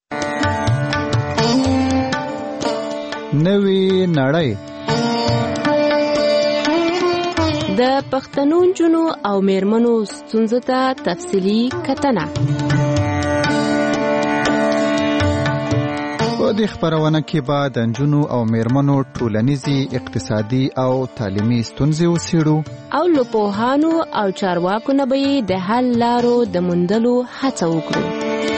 نوې نړۍ د پښتنو نجونو او میرمنو ستونزو ته تفصیلي کتنه. په دې خبرونه کې به د نجونو او میرمنو ټولنیزي، اقتصادي او تعلیمي ستونزې وڅېړو او له پوهانو او چارواکو نه به د حل لارو د موندلو هڅه وکړو.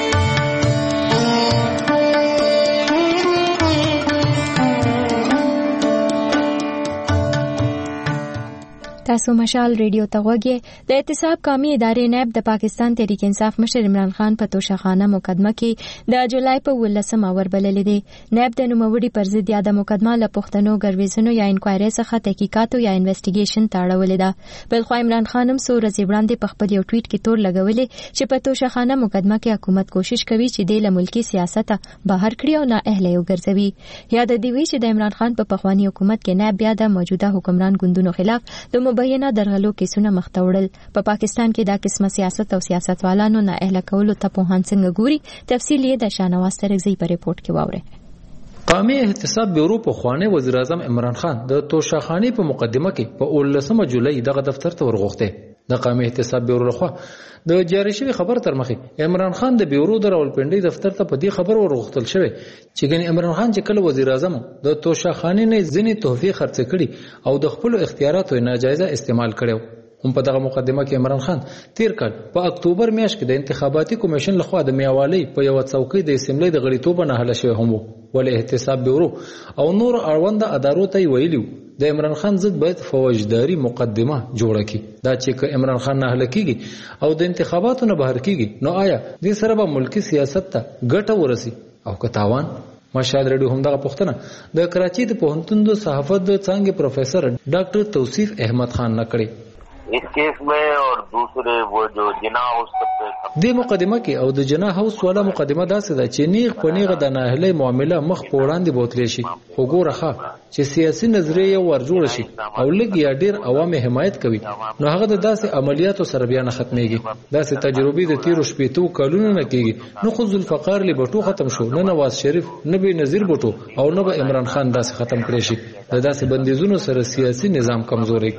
تاسو مشال ریډیو ته غوږی. د احتساب قومي ادارې نیب د پاکستان تحریک انصاف مشر عمران خان په توشخانه مقدمه کې د جولای په 18 وربللې دي. نیب د نوموړي پر ضد یاده مقدمه له پښتنو ګرویزونو یا انکوایري څخه تحقیقاتو یا انویسټیګیشن ته اړولې ده. بلخو عمران خان هم څو ورځې وړاندې په خپل یو ټویټ کې تور لګولې چې په توشخانه مقدمه کې حکومت کوشش کوي چې د ملکی سیاست بهر کړي او نه اهل یو ګرځوي. یاد دی وی چې د عمران خان په پخوانی حکومت کې نیب بیا د موجوده حکمران ګوندونو خلاف د مبینه درغلو کیسونه مخته وړل. په پاکستان کې دا قسمه سیاست او سیاستوالانو نه اهل کولو ته په هان څنګه ګوري. تفصیل یې د شانواز ترغزی په ریپورت کې واورئ. قومي احتساب بیورو په خواني وزیر اعظم عمران خان د توشخانی په مقدمه کې په 19 جولای دغه دفتر ته ورغوښته. د قومي احتساب بیورو لخوا د جاری شوی خبر تر مخې عمران خان د بیورو د راولپنډي دفتر ته په دې خبر ورغوښتل شوی چې ګنې عمران خان چې کله وزیر اعظم د توشخانی نه ځینې تحفې خرڅ کړي او د خپل اختیاراتو ناجایزه استعمال کړو. هم په دغه مقدمه کې عمران خان تیر کال په اکتوبر میاشت کې د انتخاباتي کمیشن لخوا د میوالي په یو څوکۍ د اسمبلی د غړیتوب نه حل شوی هم ولې احتساب بیورو او نور اړوند ادارو ته ویلو د عمران خان ضد باید فوجداري مقدمه جوړه کړي. دا چې عمران خان نه حل کیږي او د انتخاباتو نه بهر کیږي نو آیا دې سره به ملکی سیاست ته ګټه ورسي او که تاوان؟ مشال ریډیو هم دغه پوښتنه د کراچۍ د پوهنتون د صحافت د څانګې پروفیسر ډاکټر توصیف احمد خان نه کړی. اس کیس میں اور دوسرے وہ جو جنا ہاؤس د مقدمه کې او د جنا هاوس والا مقدمه داسې ده چې نیغ په نیغه د ناهلي معامله مخ په وړاندې بوتلی شي. خو ګوره ښه چې سیاسي نظریه ورجوړ شي او لږ یا ډیر عوام حمایت کوي نو هغه د داسې عملیاتو سره بیا نه ختميږي. داسې تجربې د 13 کالونو نه کیږي. نو خو ذوالفقار لبټو ختم شو، نه نواز شریف، نه به نظیر بټو او نه به عمران خان داسې ختم کړي شي. د داسې بندیزونو سره سیاسي نظام کمزوري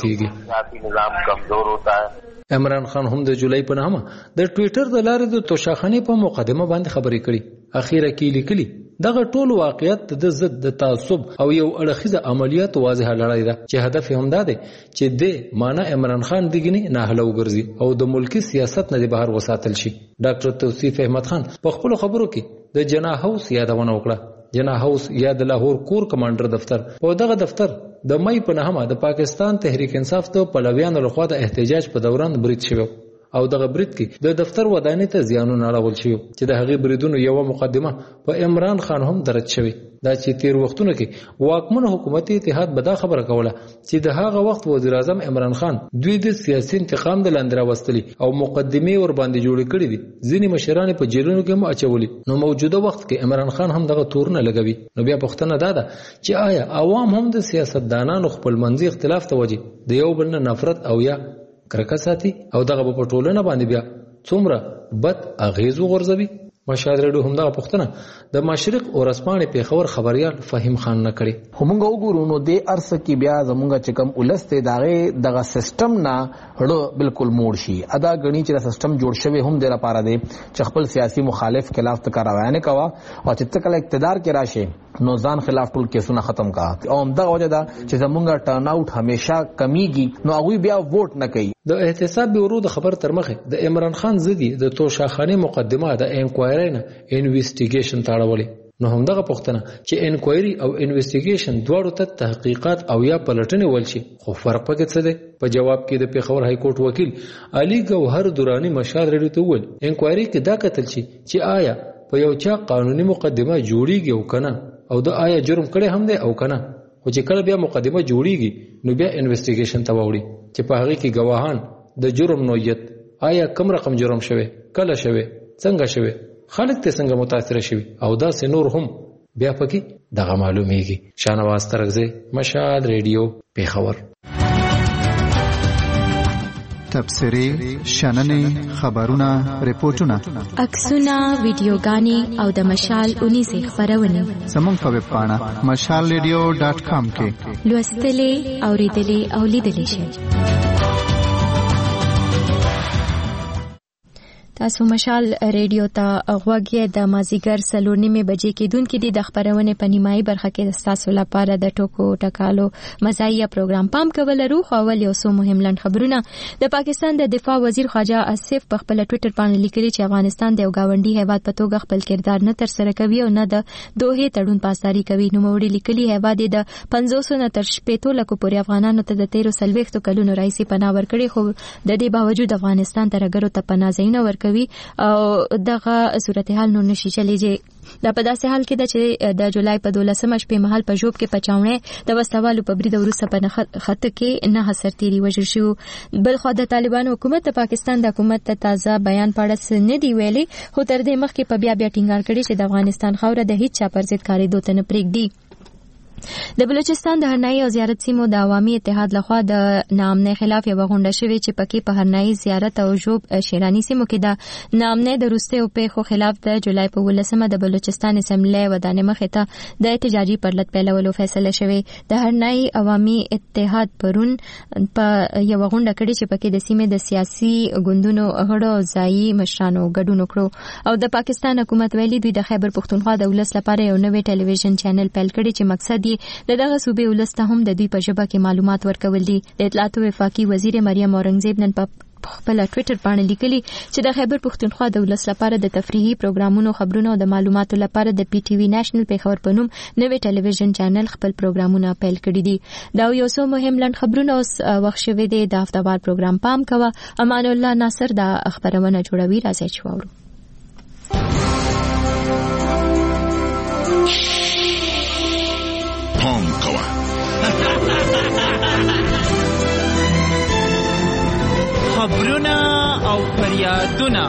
کیږي. عمران خان هم د جولای په نامه د ټوئیټر د لارې د توشخانی په مقدمه باندې خبرې کړي. اخیره کې لیکلي دغه ټول واقعیت د ضد د تعصب او یو اړخیزه عملیات واضحه لړۍ ده چې هدف هم دا دی چې د معنا عمران خان دګنی نه هلو ګرځي او د ملکی سیاست نه بهر وساتل شي. ډاکټر توصیف احمد خان په خپل خبرو کې د جنا هاوس یادونه وکړه. جنا هاوس یا د لاهور کور کمانډر دفتر او دغه دفتر د مې په نامه د پاکستان تحریک انصاف ته پلویانو لخوا د احتجاج په دوران برید شوی او دغه برید کې د دفتر ودانۍ ته زیانونه اړول شوی چې د هغې بریدونو یو مقدمه په عمران خان هم درج شوی. دا چې تیر وختونو کې واکمن حکومتي اتحاد به دا خبره کوله چې د هغه وخت وزیر اعظم عمران خان دوی د سیاسي انتقام د لاندې راوستلي او مقدمې ور باندې جوړې کړې دي. ځینې مشران په جیلونو کې هم اچولي. نو موجوده وخت کې عمران خان هم دغه تورونه لګوي. نو بیا پوښتنه دا ده چې آیا عوام هم د سیاستدانانو خپل منځي اختلاف ته وجه د یو بل نه نفرت او یا کرکه ساتي او دغه په ټولنه باندې بیا څومره بد اغیز وغورځوي؟ مشال ریډیو هم دغه پوښتنه د مشرق ورځپاڼې پیښور خبريال فهیم خان نه کړي. همغه وګورو نو د ارسه کې بیا زمونږ چې کوم ولسته دغه سیستم نه هړو بالکل موړ شي. ادا غني چې سیستم جوړ شوی هم د لپاره دی چې خپل سیاسي مخالف خلاف تکراوانه کوا او چې تکل اقتدار کې راشه نو ځان خلاف ټول کیسونه ختم کا او همدغه وجه دا چې زمونږ ټرن اوټ همیشه کمیږي نو هغه بیا ووټ نه کوي. د احتساب بیورو د خبر تر مخه د عمران خان زدي د توشخانی مقدمه د انکوایري نه انویسټیګیشن تاړولې. نو همدغه پوښتنه چې انکوایري او انویسټیګیشن دواړو ته تحقیقات او یا پلټنې ول شي خو فرق پکې څه دی؟ په جواب کې د پیښور های کورټ وکیل علي ګوهر درانی مشال ریډیو ته وویل انکوایري کې دا کتل شي چې آیا په یو چا قانوني مقدمه جوړیږي او کنه او د آیا جرم کړي هم دی او کنه. خو چې کله بیا مقدمه جوړیږي نو بیا انویسټیګیشن ته وړي چې په هغه کې گواهان د جرم نوعیت آیا کم رقم جرم شوی کله شوی څنګه شوی خلک ته څنګه متاثر شوی او دا سه نور هم بیا پکې دغه معلومیږي. شانواز ترغزه مشال ریډیو پیښور. تبصرې شننې خبرونه ریپورتونه عکسونه ویډیوګانې او د مشال 19 خبرونه زموږ په ویب پاڼه mashalradio.com کې لوستلې اوریدلې او لیدلې شئ. تاسو مشال ریډیو ته غوږی د مازیګر 4:30 بجې کې دونکو د خبرونه په نیمایي برخه کې تاسو لپاره د ټوکو ټکالو مزاحیه پروګرام پام کول روخ اول یو څو مهم لن خبرونه. د پاکستان د دفاع وزیر خواجه آصف په خپل ټوئیټر باندې لیکلي چې افغانستان د یو گاونډي هیواد په توګه خپل کردار نه تر سره کوي او نه د دوه تړون پاسداري کوي. نو موړي لیکلي هیواد د 500 نه تر 800 لکه پورې افغانانو ته د 13 کلونو راځي پناه ورکړي خو د دې باوجود افغانستان ترګرو ته پناه ځای نه ورکوي او دغه صورتحال نور نشي چلیږي. دا په داسې حال کې ده چې د جولای په 12مه شپې مهال په جوب کې پچاوڼه د وسوالو په برید وروسته په خط کې نه سرتيري وژل شو. بل خو د طالبان حکومت د پاکستان د حکومت ته تازه بیان پاړه نه دی ویلي خو تر دې مخکې په بیا ټینګار کړي چې د افغانستان خاوره د هیڅ چا پر ضد کارېدو ته نه پرېږدي. د بلوچستان د هرنایي او زیارت سیمو د عوامي اتحاد لخوا د نامنه خلاف یو غونډه شوې چې پکې په هرنایي زیارت او جوب شیرانی سیمو کې د نامنه د روسته او په خلاف د جولای په 18مه د بلوچستان اسمبلی ودانې مخې ته د احتجاجي پرلط پیلولو فیصله شوې. د هرنایي عوامي اتحاد پرون په یو غونډه کړې چې پکې د سیمې د سیاسي ګوندونو غړو ځایي مشرانو ګډون وکړو او د پاکستان حکومت ویلي دوی د خیبر پښتونخوا د ولس لپاره یو نوې ټلویزیون چینل پیل کړي چې مقصد دغه صوبې ولسته هم د دوی په ژبه کې معلومات ورکول دي. د اطلاعات او وفاقي وزیر مریم اورنګزیب نن په خپل ټوئیټر باندې لیکلي چې د خیبر پښتونخوا د ولس لپاره د تفریحي پروګرامونو خبرونو او د معلوماتو لپاره د پی ټي وی نېشنل پیښور په نوم نوې ټلویزیون چینل خپل پروګرامونه پیل کړي دي. دا یو څو مهم لن خبرونه اوس وخت شوه دي د هفتهوار پروګرام پام کوه. امان الله ناصر د خبرونه جوړوي راځي چې وورو. پام کوه خبرونه او فریادونه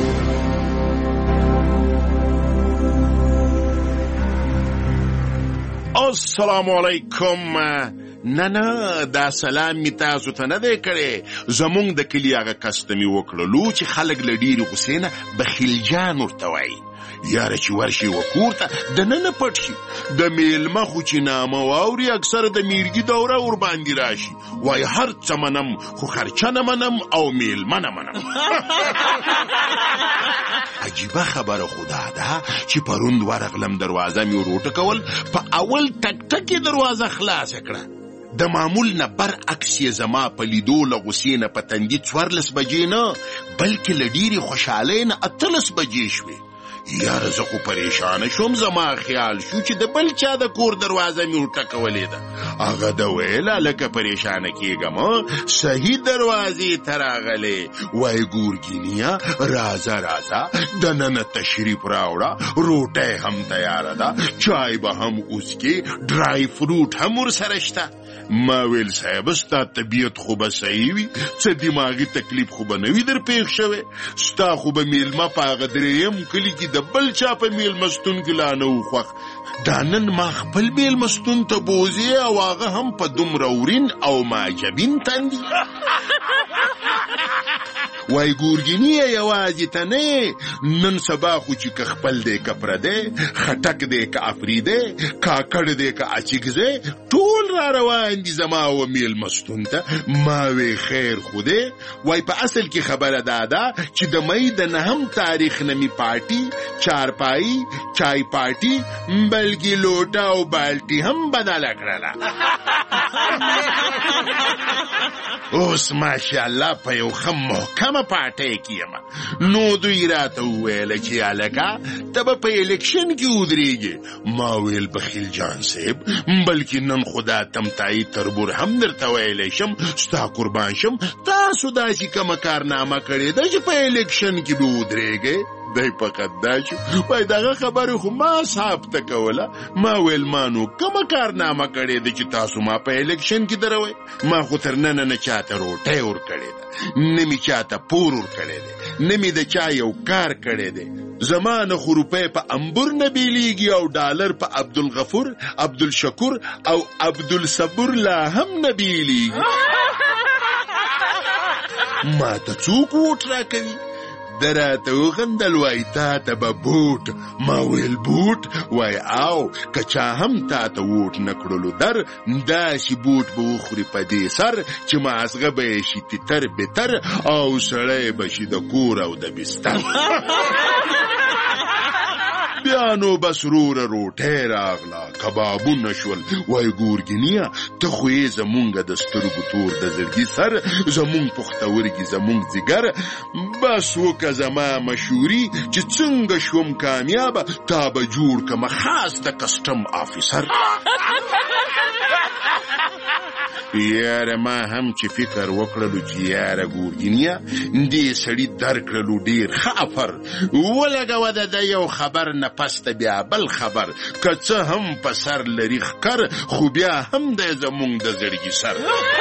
السلام علیکم. نه دا سلام می تاسو ته نه دی کړی زمونږ د کلی هغه کستمي وکړلو چې خلک له ډېرې غوسې نه بخیلجان ورته وایي. یاره چې ورشي وکور ته د ننه پټ شي د میلمه خو چې نامه واوري اکثر د میرګي دوره ور باندې راشي وای هر څه منم خو خرچه نه منم او میلمه نه منم. عجیبه خبره خدا ده چې پروند ورغلم دروازه مې وروټکول په اول ټک ټکې دروازه خلاصه کړه. د معمول نه برعکس یې زما په لیدو له غوسې نه په تندي 14 بجې نه بلکې له ډېرې خوشحالۍ نه 18 بجې شوې. یاره زه خو پریشانه شوم زما خیال شو چې د بل چا د کور دروازه مې وټکولې ده. هغه د ویله لکه پریشانه کېږم صحیح دروازې ته راغلې وای ګورګینیا راځه دننه تشریف راوړه روټۍ هم تیاره ده چای به هم اوسکې ډرای فروټ هم ورسره شته. ما ویل صاحب ستا طبیعت خو به صحیح وي څه دماغي تکلیف خو به نه وي در پېښ شوی ستا خو به میلمه په هغه درېیم کلي کې د بل چا په میلمستون کې لا نه و خوښ. دا نن ما خپل میلمستون ته بوځې او هغه هم په دومره ورین او معجبین تندي. وای ګورګینی یوازې ته نه نن سبا خو چې که خپل دی که پردی خټک دی که افریدی کاکړ دی که اچیګزی ټول را روان دي زما و میلمستون ته. ما وی خیر خو دی. وای په اصل کې خبره دا ده چې د مۍ د 9 تاریخ نه می پارټي چارپایي چای پارټي بلکې لوټه او بالټي هم بدله کړله. اوس ماشاءالله په یو ښه محکمه پارټۍ کې یم. نو دوی راته وویله چې هلکه ته به په الیکشن کې ودرېږې. ما ویل بخیل جان صاحب بلکې نن خو دا تمتایي تربور هم درته ویلی شم ستا قربان شم تاسو داسې کومه کارنامه کړې ده چې په الیکشن کې به ودرېږئ. دی په خندا شو وایي دغه خبرې خو ما ثابته کوله. ما ویل ما نو کومه کارنامه کړې ده چې تاسو ما په الیکشن کې دروئ؟ ما خو تر ننه نه چاته روټۍ ورکړې ده، نه مې چاته پور ورکړی دی، نه مې د چا یو کار کړی دی. زما نه خو روپۍ په انبور نه بیلیږي او ډالر په عبدالغفور، عبدالشکور او عبدالصبور لا هم نه بیلیږي. ما ته څوک ووټ راکوي؟ ده راته وخندل وایي تا ته به بوټ. ما ویل بوټ؟ وایي او که چا هم تا ته ووټ نه کړلو در داسې بوټ به وخوري په دې سر چې مازغه به یې شي تتر بتر او سړی به شي د کور او د بستر. بیا نو بس روره روټۍ راغله، کبابونه شول. وای ګورګینیا ته خو یې زمونږ د سترګو تور د زړګي سر، زمونږ پختورګي زمونږ ځیګر. بس وکه زما مشهوري چې څنګه شوم کامیابه تا به جوړ کمه خاص د کسټم آفیسر. یاره ما هم چې فکر وکړلو چې یاره ګورګینیا دې سړي درکړلو ډېر ښه افر. ولګوه د یو خبر نه پس ته بیا بل خبر، که څه هم په سر لري ښکر خو بیا هم دی زمونږ د زړګي سر.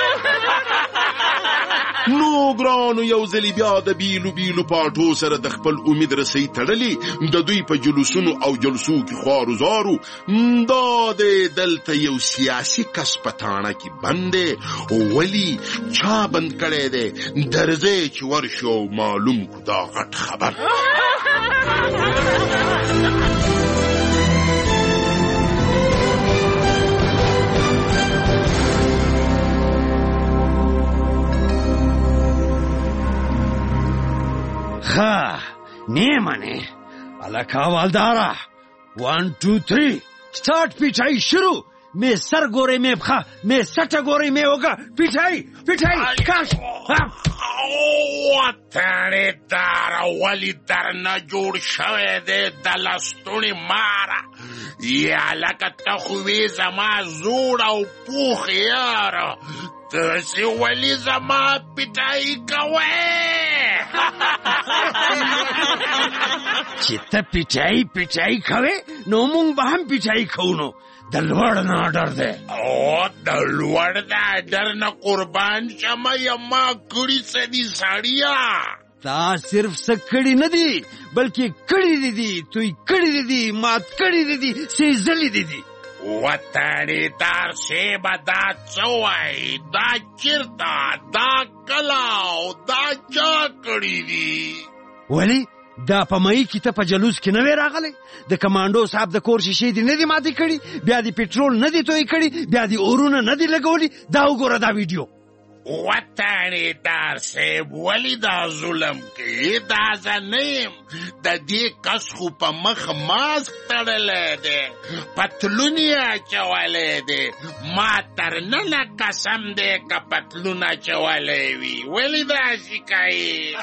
نو ګرانو یو ځلې بیا د بیلو بیلو پاټو سره د خپل امید رسۍ تړلې، د دوی په جلوسونو او جلسو کې خوارو زارو. دا دی دلته یو سیاسي کس په تاڼه کې بند دی. ولی چا بند کړی دی؟ درځئ چې ورشو معلوم کو دا غټ خبر. ها نیمانه الکا والدارا 1 2 3 स्टार्ट पिटाई शुरू. मैं सर गोरे में खा, मैं सट गोरे में होगा. पिटाई पिटाई काश. وطنی دار ولی در نجور شوه ده دلستونی مارا. یا لکه تخوی زما زور او پوخ یارا تسی ولی زما پیٹائی کوئے. چې ته پیټای کوې نو مونږ به هم پیټای کوو. نو د لوړ نه آډر دی. او د لوړ د آډر نه قربان شمه یما کړي څه دي سړیا. دا صرف څه کړي نه دي بلکې کړي دي، توی کړي دي، مات کړي دي، سېزلي دي. وطنی دار سیبا دا چوئی دا چرتا دا کلاو دا چا کړي دي. ولی دا په مئی کې ته په جلوس کې نه وې راغلی؟ د کمانډو صاحب د کور شیشې دې نه دي ماتې کړي، بیا دې پټرول نه دي توی کړي، بیا دې اورونه نه دي لګولي. دا وګوره دا ویډیو. وطنی دار صاحب ولی دا ظلم کی دا زنیم د دې کس خو په مخ ماسک تړلی دی، پتلونی اچولی دی. ما تر ننه قسم دی که پتلون اچولی وي. ولی داسې کوي؟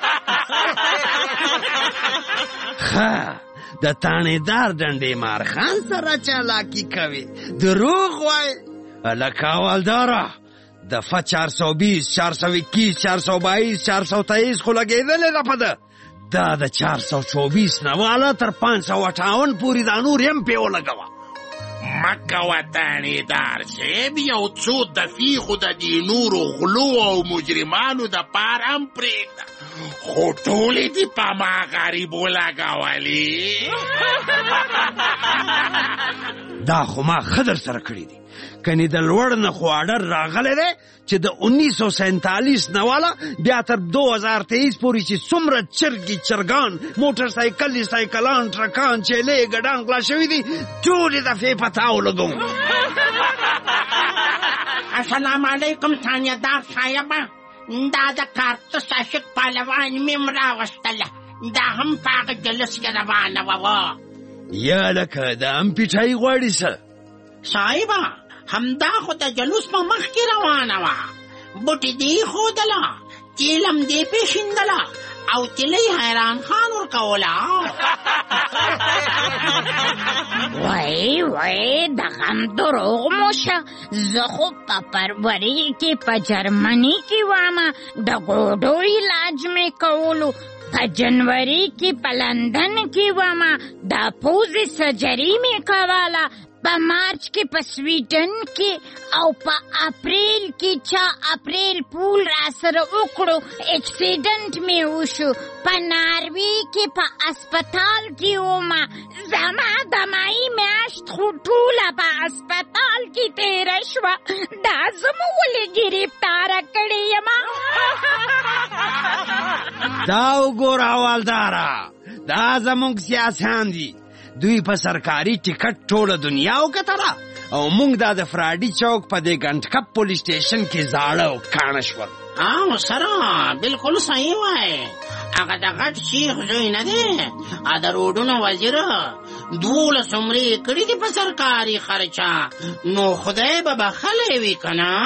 ښه د تانیدار ډنډې مارخان سره چالاکي کوي. دروغ وای هلکه والداره. دفعه 420 421 422 423 خو لګېدلې ده په ده. دا د 424 نه والا تر 558 پورې دا نور یم پې ولګوه. مکه وطنی دار صاحب یو څو دفعې خو د دې نورو غلو او مجرمانو د پاره هم پرېږده، خو ټولې دې په ما غریبو لګولې. دا خو ما ښه در سره کړي دي. کنی د لوړ نه خو آډر راغلی دی چې د 1947 نه والا بیا تر 2023 پورې چې څومره چرګي چرګان موټر سایکل سایکلان ټرکان چیلې ګډان غلا شوي دي ټولې دفعې په تا ولګوم. السلام علیکم تانیدار صاحبه. دا د کارتوس عاشق پهلوان مې م راوستله، دا هم په هغه جلس کې روانه وه. یا لکه دا هم پیټایي غواړي څه؟ صاحبه همدا خو د جلوس په مخ کې روانه وه. بوټي دی خودله چیلم دی پیشندله او تلی حیران خان ورکوله. وای د غم دروغ موشه، زه خو په فروری کې په جرمني کې وامه د ګوډو علاج مې کولو، په جنوري کې په لندن کې وامه د پوزې سرجري مې کوله، په مارچ کې په سویډن کې او په اپریل کې چا اپریل پول را سره وکړو اکسیډنټ مې وشو، په ناروی کې په اسپتال کې ومه، زما د مای میاشت خو ټوله په اسپتال کې تېره شوه، دا زموږ ولې ګرفتاره کړې یمه. دا وګوره حوالداره، دا زموږ سیاسیان دي، دوی په سرکاري ټیکټ ټوله دنیا وکتله او موږ دا د فراډي چوک په دې ګنټکپ پولیس سټیشن کې زاړه او کاڼه شول. سره بالکل صحیح وای، هغه د غټ شیخ زوی نه دی، د روډونو وزیر 12 عمرې کړي دي په سرکاري خرچه، نو خدای به بخلی وي که نه.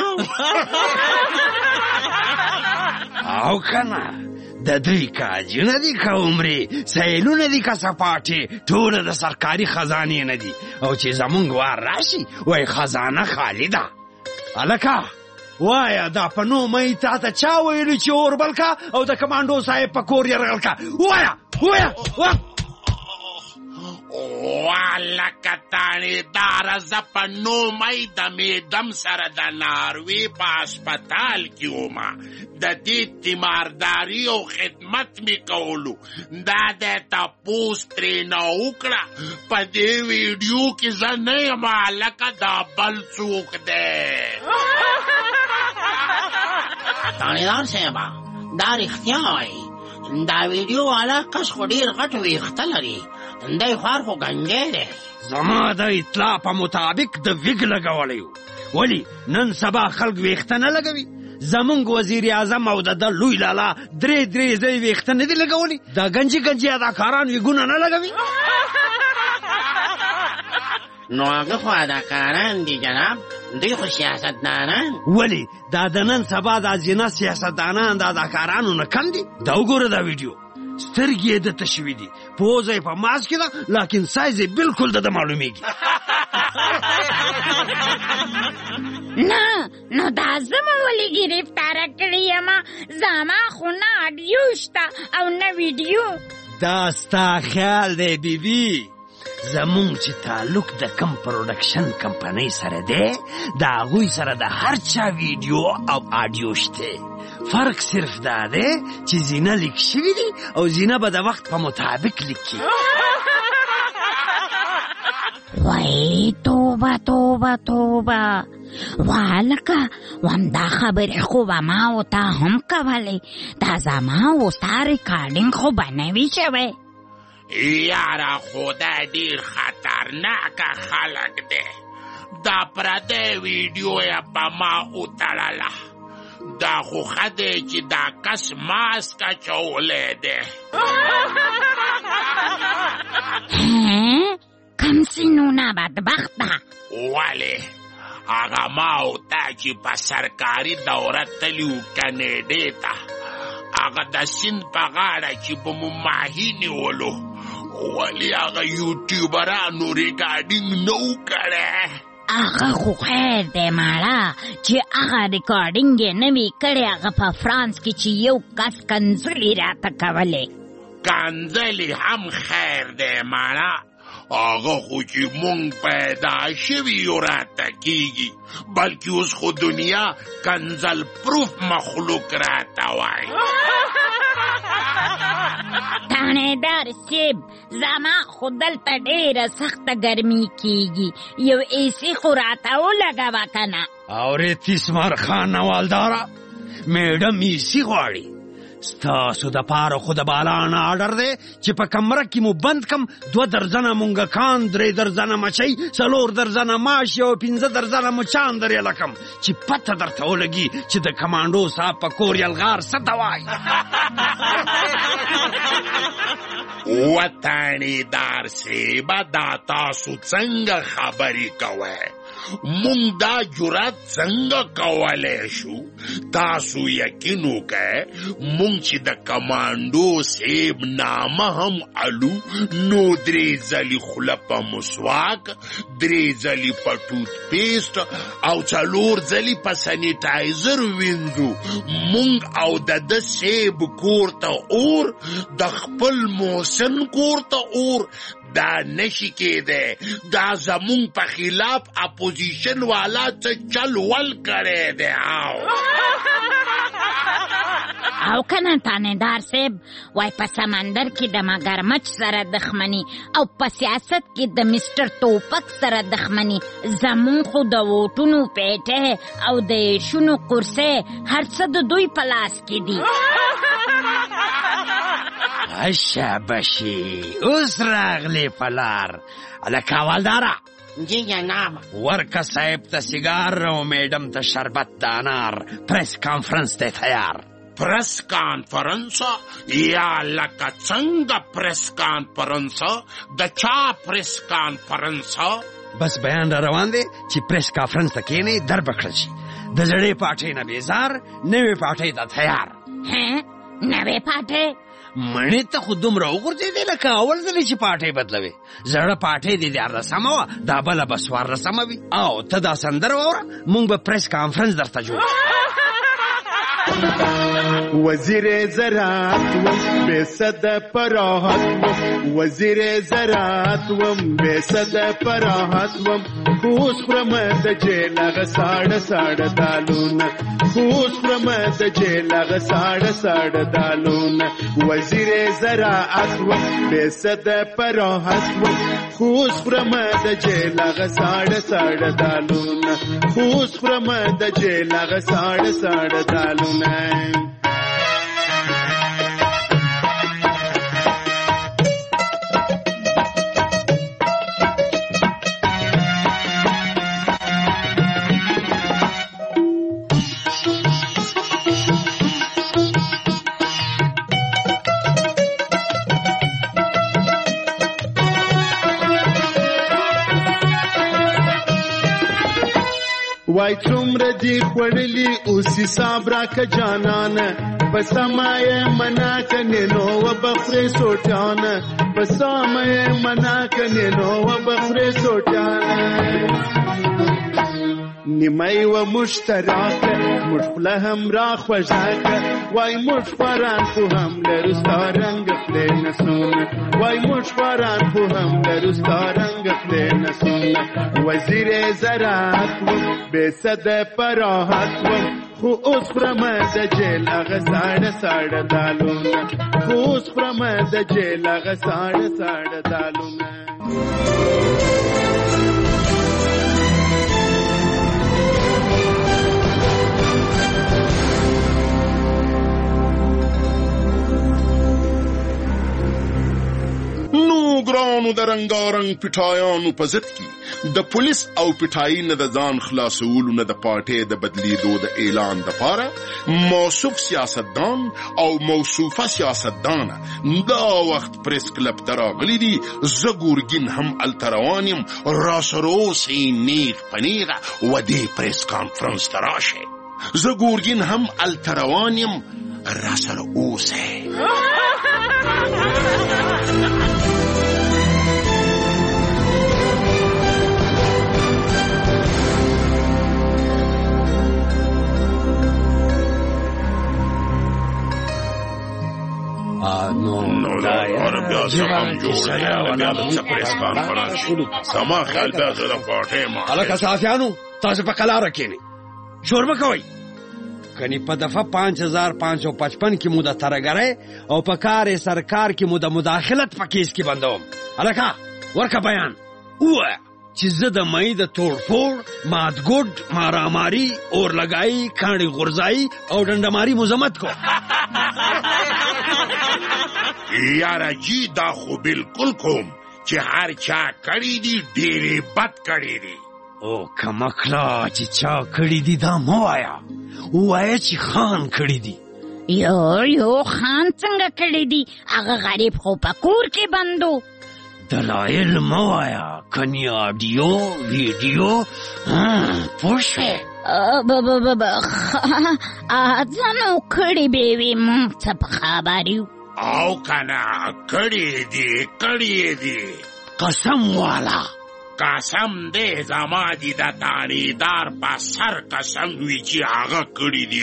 او که نه د دوی کاجونه دي که عمرې، سیلونه دي که سپاټې، ټوله د سرکاري خزانې نه دي، او چې زمونږ وار راشي وای خزانه خالی ده. هلکه وایا دا په 9 مۍ تا ته چا ویلي چې اور بل کا او د کمانډو صاحب په کور یرغل کا؟ وایا لکه تانیداره زه په 9 مۍ د میدم سره د ناروې په اسپتال کې ومه، د دې تیمارداري او خدمت مې کولو، دا د تپوس ترېنه وکړه په دې ویډیو کې زه نه یم هلکه دا بل څوک دی. تانیدار صاحبه دا رښتیا وایي، دا ویډیو والا کس خو ډېر غټ ویښته لري، دی خوار خو ګنجی دی. زما د اطلاع په مطابق د ویګ لګولی و، ولې نن سبا خلک ویښته نه لګوي؟ زمونږ وزیر اعظم او د لوی لالا درې ځای ویښته نه دي لګولي، دا ګنجي اداکاران ویګونه نه لګوي. نو هغه خو اداکاران دي جناب، دوی خو سیاستدانان. ولې دا د نن سبا د ځینه سیاستدانان د اداکارانو نه کم دي؟ دا وګوره دا ویډیو، سترګې یې د تشوي دي، پوزه یې په ماسک کې ده، لیکن سایز یې بالکل د معلومیږي. نه نو دا زما ولې ګرفتاره کړې یمه؟ زما خو نه اډیو شته او نه ویډیو. دا ستا خیال دی بیبي، زمونږ چې تعلق د کم پروډکشن کمپنۍ سره دی، د هغوی سره د هر چا ویډیو او آډیو شته، فرق صرف دا دی چې زینه لیک شوي دي او زینه به د وخت په مطابق لیکي. وای توبه توبه توبه، والکه همدا خبرې خو به ما او تا هم کولی، دا زما او ستا ریکارډینګ خو به نه وي شوی. یاره خدای ډېر خطرناکه خلک دی، دا پردی ویډیو یې په ما وتړله، دا خو ښه دی چې دا کس ماسک اچولی دی. کم سینونه بدبخته، ولې هغه ما او تا چې په سرکاري دوره تلي و کنیډې ته، هغه د سیند په غاړه چې به مو ماهي نیولو، ولې هغه یوټیوبرانو ریکارډینګ نه و کړی؟ هغه خو خیر دی ماړه چې هغه ریکارډینګ یې نه وي کړی، هغه په فرانس کې چې یو کس کنځلې راته کولې. کنځلې هم خیر دی ماړه، هغه خو چې مونږ پیدا شوي یو راته کېږي، بلکې اوس خو دنیا کنځل پروف مخلوق راته وایي. تانیدار صاحب زما خو دلته ډېره سخته ګرمي کېږي، یو ایسي خو راته ولګوه که نه. اورې تیسمار خان نوالداره، میډم ایسي غواړي، ستاسو د پاره خو د بالان آرډر دی چې په کمره کې مو بند کم 2 درجنه مونږکان، 3 درجنه مچۍ، 4 درجنه ماشي او 15 درجنه مچان درې لکم، چې پته درته ولګي چې د کمانډو صاحب په کور یلغار څه ته وایي. وطنیدار صاحب دا تاسو څنګه خبرې کوئ؟ مونږ دا جرأت څنګه کولی شو؟ تاسو یقین وکئ مونږ چې د کمانډو صاحب نامه هم الو نو 3 ځلې خوله په مسواک، 3 ځلې په ټوت پیسټ او 4 ځلې په سینیټایزر وینځو. مونږ او د صاحب کور ته اور، د خپل محسن کور ته اور. دا نشي کېده. دا زمونږ په خلاف اپوزیشن والا څه چل ول کړی دی. او کنه تانیدار صاحب وای په سمندر کې د مگرمچ سره دښمني او په سیاست کې د مستر توپک سره دښمني. زمون خو د ووټونو پیټه او د شونو قرصه هر څه د دوی په لاس کې دي. شاباشي اوس راغلی پلار. الکه حوالداره جی جناب. ورکه صاحب ته سیګار او میډم ته شربت د انار. پریس کانفرنس دی تیار. پریس کانفرنس یا لکه څنګه پریس کانفرنس؟ د چا پریس کانفرنس؟ بس بیان را روان دی چې پریس کانفرنس ته کېنې در بکړل شي. د زړې پاټۍ نه بیزار، نوې پاټۍ ته تیار. نوې پاټۍ مڼې ته خو دومره وغورځېدې لکه اول ځلې چې پاټۍ بدلوې. زړه پاټۍ دې 14 وه، دا بله به 14 وي. او ته دا سندره واوره، موږ به پریس کانفرنس درته جوړ. وزیر زراعت وم بے صد فراحت وم، وزیر زراعت وم بے صد فراحت وم. خوش خورم د جیلغه ساړه ساړه دالونه، خوش خورم د جیلغه ساړه ساړه دالونه. وزیر زراعت وم بے صد فراحت وم، خوش خورم د جیلغه ساړه ساړه دالونه، خوش خورم د جیلغه ساړه ساړه دالونه. وای څومره دی خوړلی اوس حساب راکه جانانه، په سمایه منا کنې نو وبخورې سوټانه، په سمایه منا کنې نو وبخورې سوټانه. نیمای و مشترکه موږ خوله هم را خوږه، وای موږ خواران خو هم لرو ستا رنګ خولې نسونه، وای موږ خواران خو هم لرو ستا رنګ خولې نسونه. وزیر زراعت وم بے صد فراحت وم، خو اوس خورم د جیل هغه ساړه ساړه دالونه، خو اوس خورم د جیل هغه ساړه ساړه دالونه. ګرانو د رنګارنګ پټایانو په ضد کې د پولیس او پټایي نه د ځان خلاصولو نه د پارټۍ د بدلیدو د اعلان دپاره موصوف سیاستدان او موصوفه سیاستدانه دا وخت پریس کلب ته راغلي دي. زه ګورګین هم هلته روان یم، راسره اوسئ نیغ په نیغه و دې پریس کانفرنس ته راشئ. زه ګورګین هم هلته روان یم، راسره اوسئ. هلکه صحافیانو تاسو په قلاره کښېنئ، شور مه کوئ. کنی په دفعه 5555 کې مو د ترګرۍ او په کار سرکار کې مو د مداخلت په کیس کې بندوم. هلکه ورکه بیان ووایه چې زه د مۍ د توړ-پوړ، ماتګوډ، ماراماري، اور لګایي، کاڼي غورځایي او ډنډماري مذمت کو. یاره جی دا خو بالکل کوم چې هر چا کړي دي ډېرې بد کړي دي. او کمکلا چې چا کړي دي دا مه وایه، ووایه چې خان کړي دي. یو خان څنګه کړي دي؟ هغه غریب خو په کور کې بندو. دلایل مه وایه کنی آډیو ویډیو پوه شوې ځنو کړي به وي مونږ څه په خبر یو او کنه کړي دي قسم والا قسم دې زما دي د تانیدار په سر قسم وي چې هغه کړي دي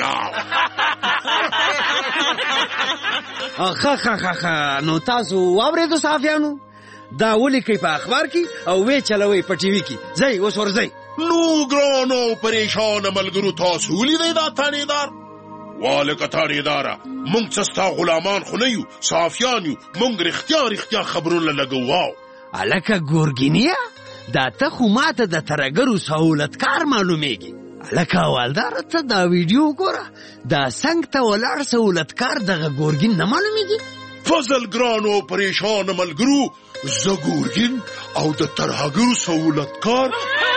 نو تاسو واورېدو صحافیانو دا ولیکئ په اخبار کې او وی چلوئ په ټي وي کې ځئ اوس ورځئ نو ګرانو پریشانه ملګرو تاسو ولیدئ دا تانیدار والکه تانیداره موږ څه ستا غلامان خو نه یو صحافیان یو موږ رښتیا خبرونه لګو واو هلکه ګورګینیه دا ته خو ماته د ترهګرو سهولتکار معلومیږي هلکه حوالداره ته دا ویډیو ګوره دا څنګ ته ولاړ سهولتکار دغه ګورګین نه معلومیږي فضل ګرانو پریشانه ملګرو زه ګورګین او د ترهګرو سهولتکار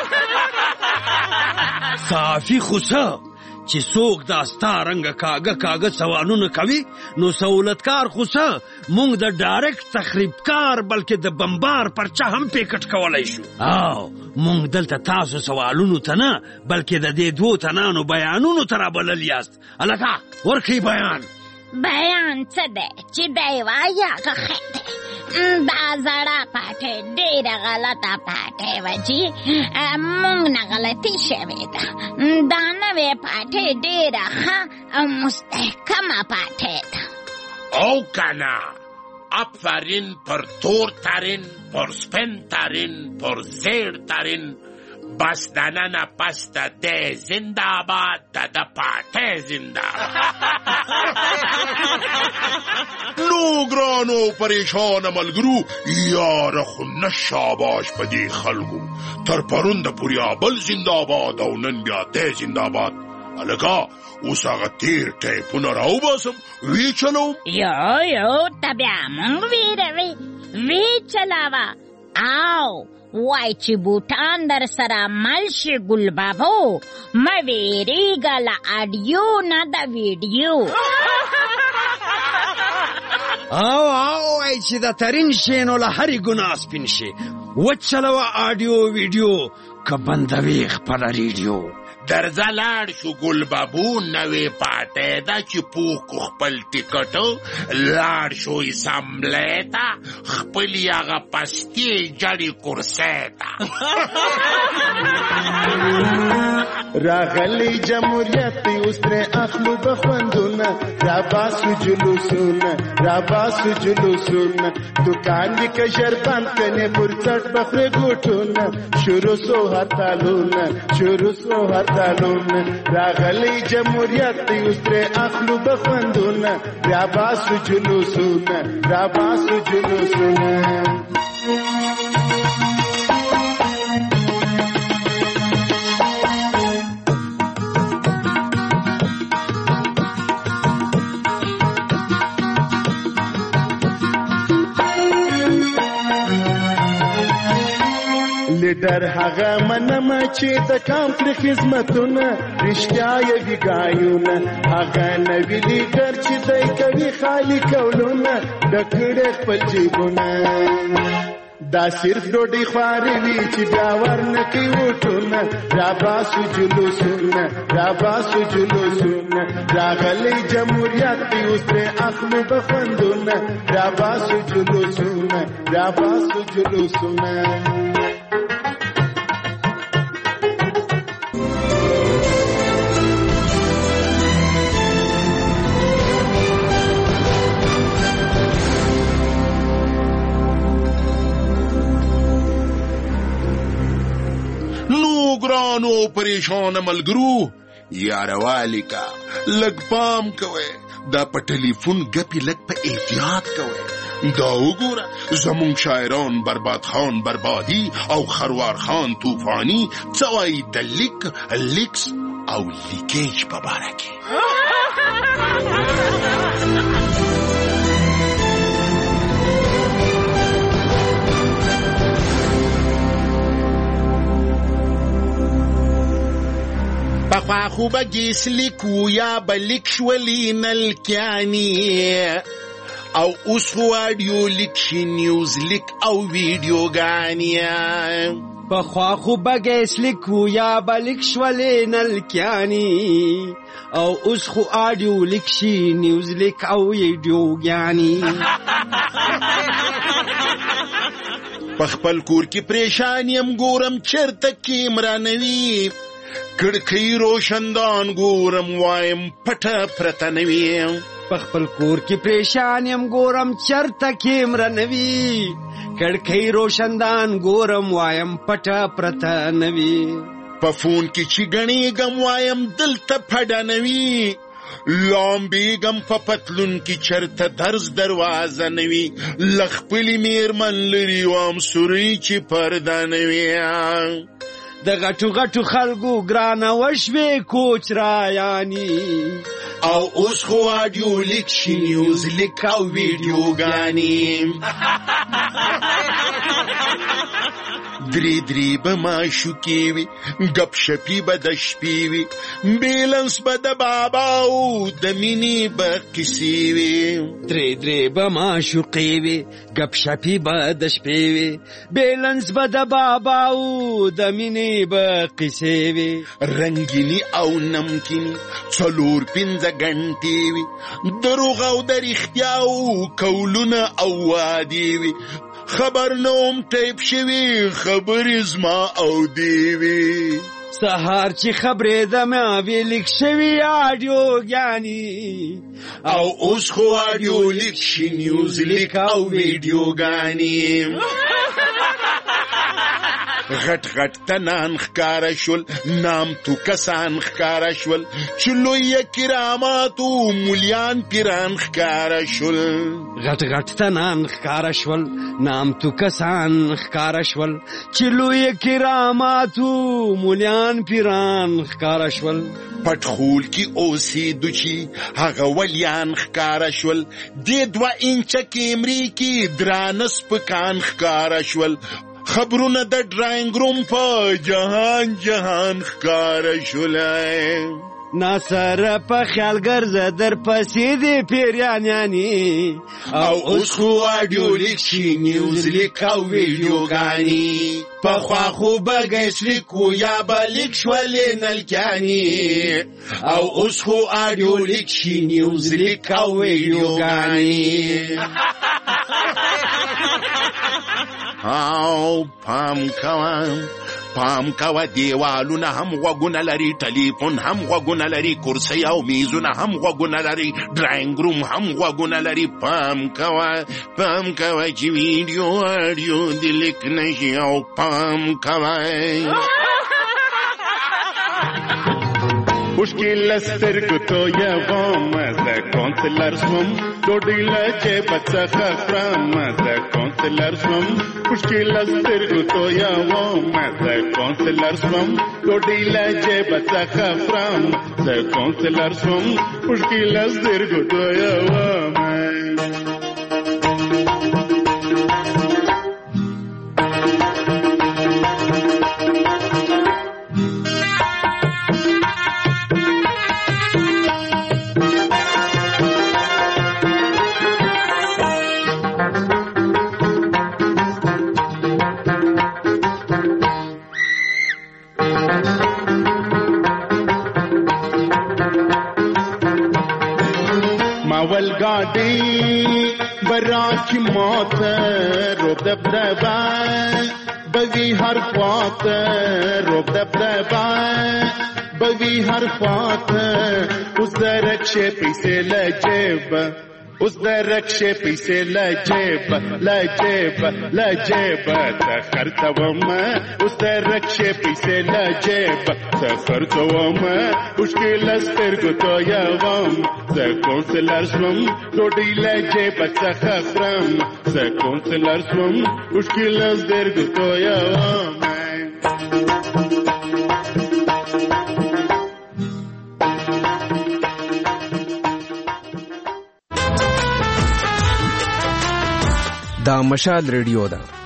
صحافي خو څه چې څوک دا ستا رنګه کاږه سوالونه کوي نو سهولتکار خو څه موږ د ډایرکټ تخریبکار بلکې د بمبار پرچه هم پیکټ کولی شو او موږ دلته تاسو سوالونو ته نه بلکې د دې دوو تنانو بیانونو ته رابلل یاست هلکه ورکړئ بیان څه دی چې دی وایي هغه ښه دی دا زړه پاټۍ ډېره غلطه پاټۍ وه چې موږ نه غلطي شوې ده دا نوې پاټۍ ډېره ښه او مستحکمه پاټۍ ده او کنه آفرین پر تور ترین پر سپین ترین پر زیر ترین بس دننه پس ده زنده آباد ده پاټۍ زنده نو ګرانو پریشانه ملګرو یاره خو نه شاباش په دې خلکو تر پرون د پورې بل زنده آباد او نن بیا دی زنده آباد هلکه اوس هغه تیر ټیپونه راوباسم وی چلوم یو ته بیا مونږ ویروي وی چلاوه او وای چې بوټان در سره مل شي ګل بابو مه ویریږه له اډیو نه د ویډیو او وای چې د ترین شي نو له هرې ګناه سپین شي وچلوه اډیو ویډیو که بندوي خپله ریډیو درځه لاړ شو ګل بابو نوې پاټۍ ده چې پوکو خپل ټکټ لاړ شو اسامبلۍ ته خپلې هغه پستې جړې کرسۍ ته راغلی جمهوریت اوس ترې اخلو بخوندونه راباسو جلوسونه دوکان دې که ژر بند کنې پر څټ بخورې ګوټونه شروع سو هرتالونه راغلی جمهوریت اوس ترې اخلو بخوندونه راباسو جلوسونه لیډر هغه منمه چې د کام کړي خدمتونه رښتیا یې ویګایونه هغه نوي لیډر چې دی کوي خالي کولونه ډکړي خپل جیبونه دا صرف ډوډۍ خوارې وي چې بیا ورنه کوي وټونه راباسو جلوسونه راغلی جمهوریت دی اوس ترې اخلو بخوندونه راباسو جلوسونه ګرانو پریشانه ملګرو یاروالی کا لږ پام کوئ دا په ټلیفون ګپې لږ په احتیاط کوئ دا وګوره زمونږ شاعران برباد خان بربادي او خروار خان طوفاني څه وایي د لیکس او لیکیج په باره کې پخوا خوبه گیس لیکو یا بلیک شولی ملکیانی او اوس خو آډیو لیک شي، نیوز لیک او ویډیوګانې. پخوا خو بګیس لیکو یا بلیک شولې نلکیانی، او اوس خو آډیو لیک شي، نیوز لیک او ویډیوګانې. په خپل کور کې پریشان یم، ګورم چرته کیمرا نوي، کړکۍ روشندان ګورم وایم پټه پرته نوي. په خپل کور کې پریشان یم، ګورم چرته کیمرا نوي، کړکۍ روشندان ګورم وایم پټه پرته نوي. په فون کې چې غړېږم وایم دلته پډه نوي، لامبېږم په پتلون کې چرته درز دروازه نوي، له خپلې مېرمن لرې وام سورۍ چې پرده نوي. د غټو غټو خلکو ګرانه وشوې کوچ رایاني، او اوس خو آډیو لیک شي، نیوز لیک او ویډیوګانې. درې به معشوقې وي، ګپ شپي به د شپې وي، بیلنس به د بابا او د مینې به قصې وي. درې به معشوقې وي، ګپ شپي به د شپې وي، بیلنس به د بابا او د مینې به قصې وي. رنګینی او نمکینی 4-5 غنټې وي، دروغ او د رښتیا او کولونه او وعدې وي. خبر نوم ټایپ شوي، خبرې زما او دیوي. سهار چې خبرې د ماوی لیک شوي آډیوګانې، او اوس خو آډیو لیک شي، نیوز لیک او ویډیوګانې. غټ غټ تنان ښکاره شول، نامتو کسان ښکاره شول، چې لوی کراماتو مولیان پیران ښکاره شول. غټ غټ تنان ښکاره شول، نامتو کسان ښکاره شول، چې لوی کراماتو مولیان پیران ښکاره شول. پټ خول کې اوسېدو چې هغه ولیان ښکاره شول، دې 2 انچه کیمرې کې درانه سپکان ښکاره شول. خبرونه د ډراینګ روم په جهان جهان ښکاره شولای. ناصره په خیال ګرځه در پسې دې پیریانیانې، او اوس خو آډیو لیک شي، نیوز لیک او ویډیوګانې. پخوا خو بګیس لیکو یا به لیک شولې نلکیانې، او اوس خو آډیو لیک شي، نیوز لیک او ویډیوګانې. او پام کوه دیوالونه هم غوږونه لري، ټلیفون هم غوږونه لري، کرسۍ او میزونه هم غوږونه لري، ډراینګ روم هم غوږونه لري. پام کوه چې ویډیو آډیو دې لیک نشي، او پام کوه. مشکل سترګو تو یوم زه کونسلر شوم، ډوډۍ له جیبه څخه خورم زه کونسلر شوم. مشکل سترګو تو یوم زه کونسلر شوم، ډوډۍ له جیبه څخه خورم زه کونسلر شوم. مشکل سترګو تو یوم. गाड़ी बरा की मौत रोब दबदबा बगी हर ख्वात रोब दबदबा बगी हर ख्वात उस रक्षे पीछे लजेब उस रक्षे पीछे लजेब खर्चवम उस रक्षे पीछे लजेब खर्चवम मुश्किल स्थिर तो यवम कौंसलर स्वम थोड़ी लजेब खरम कौंसलर स्वम मुश्किल स्थिर तो यवम. دا مشال ریډیو ده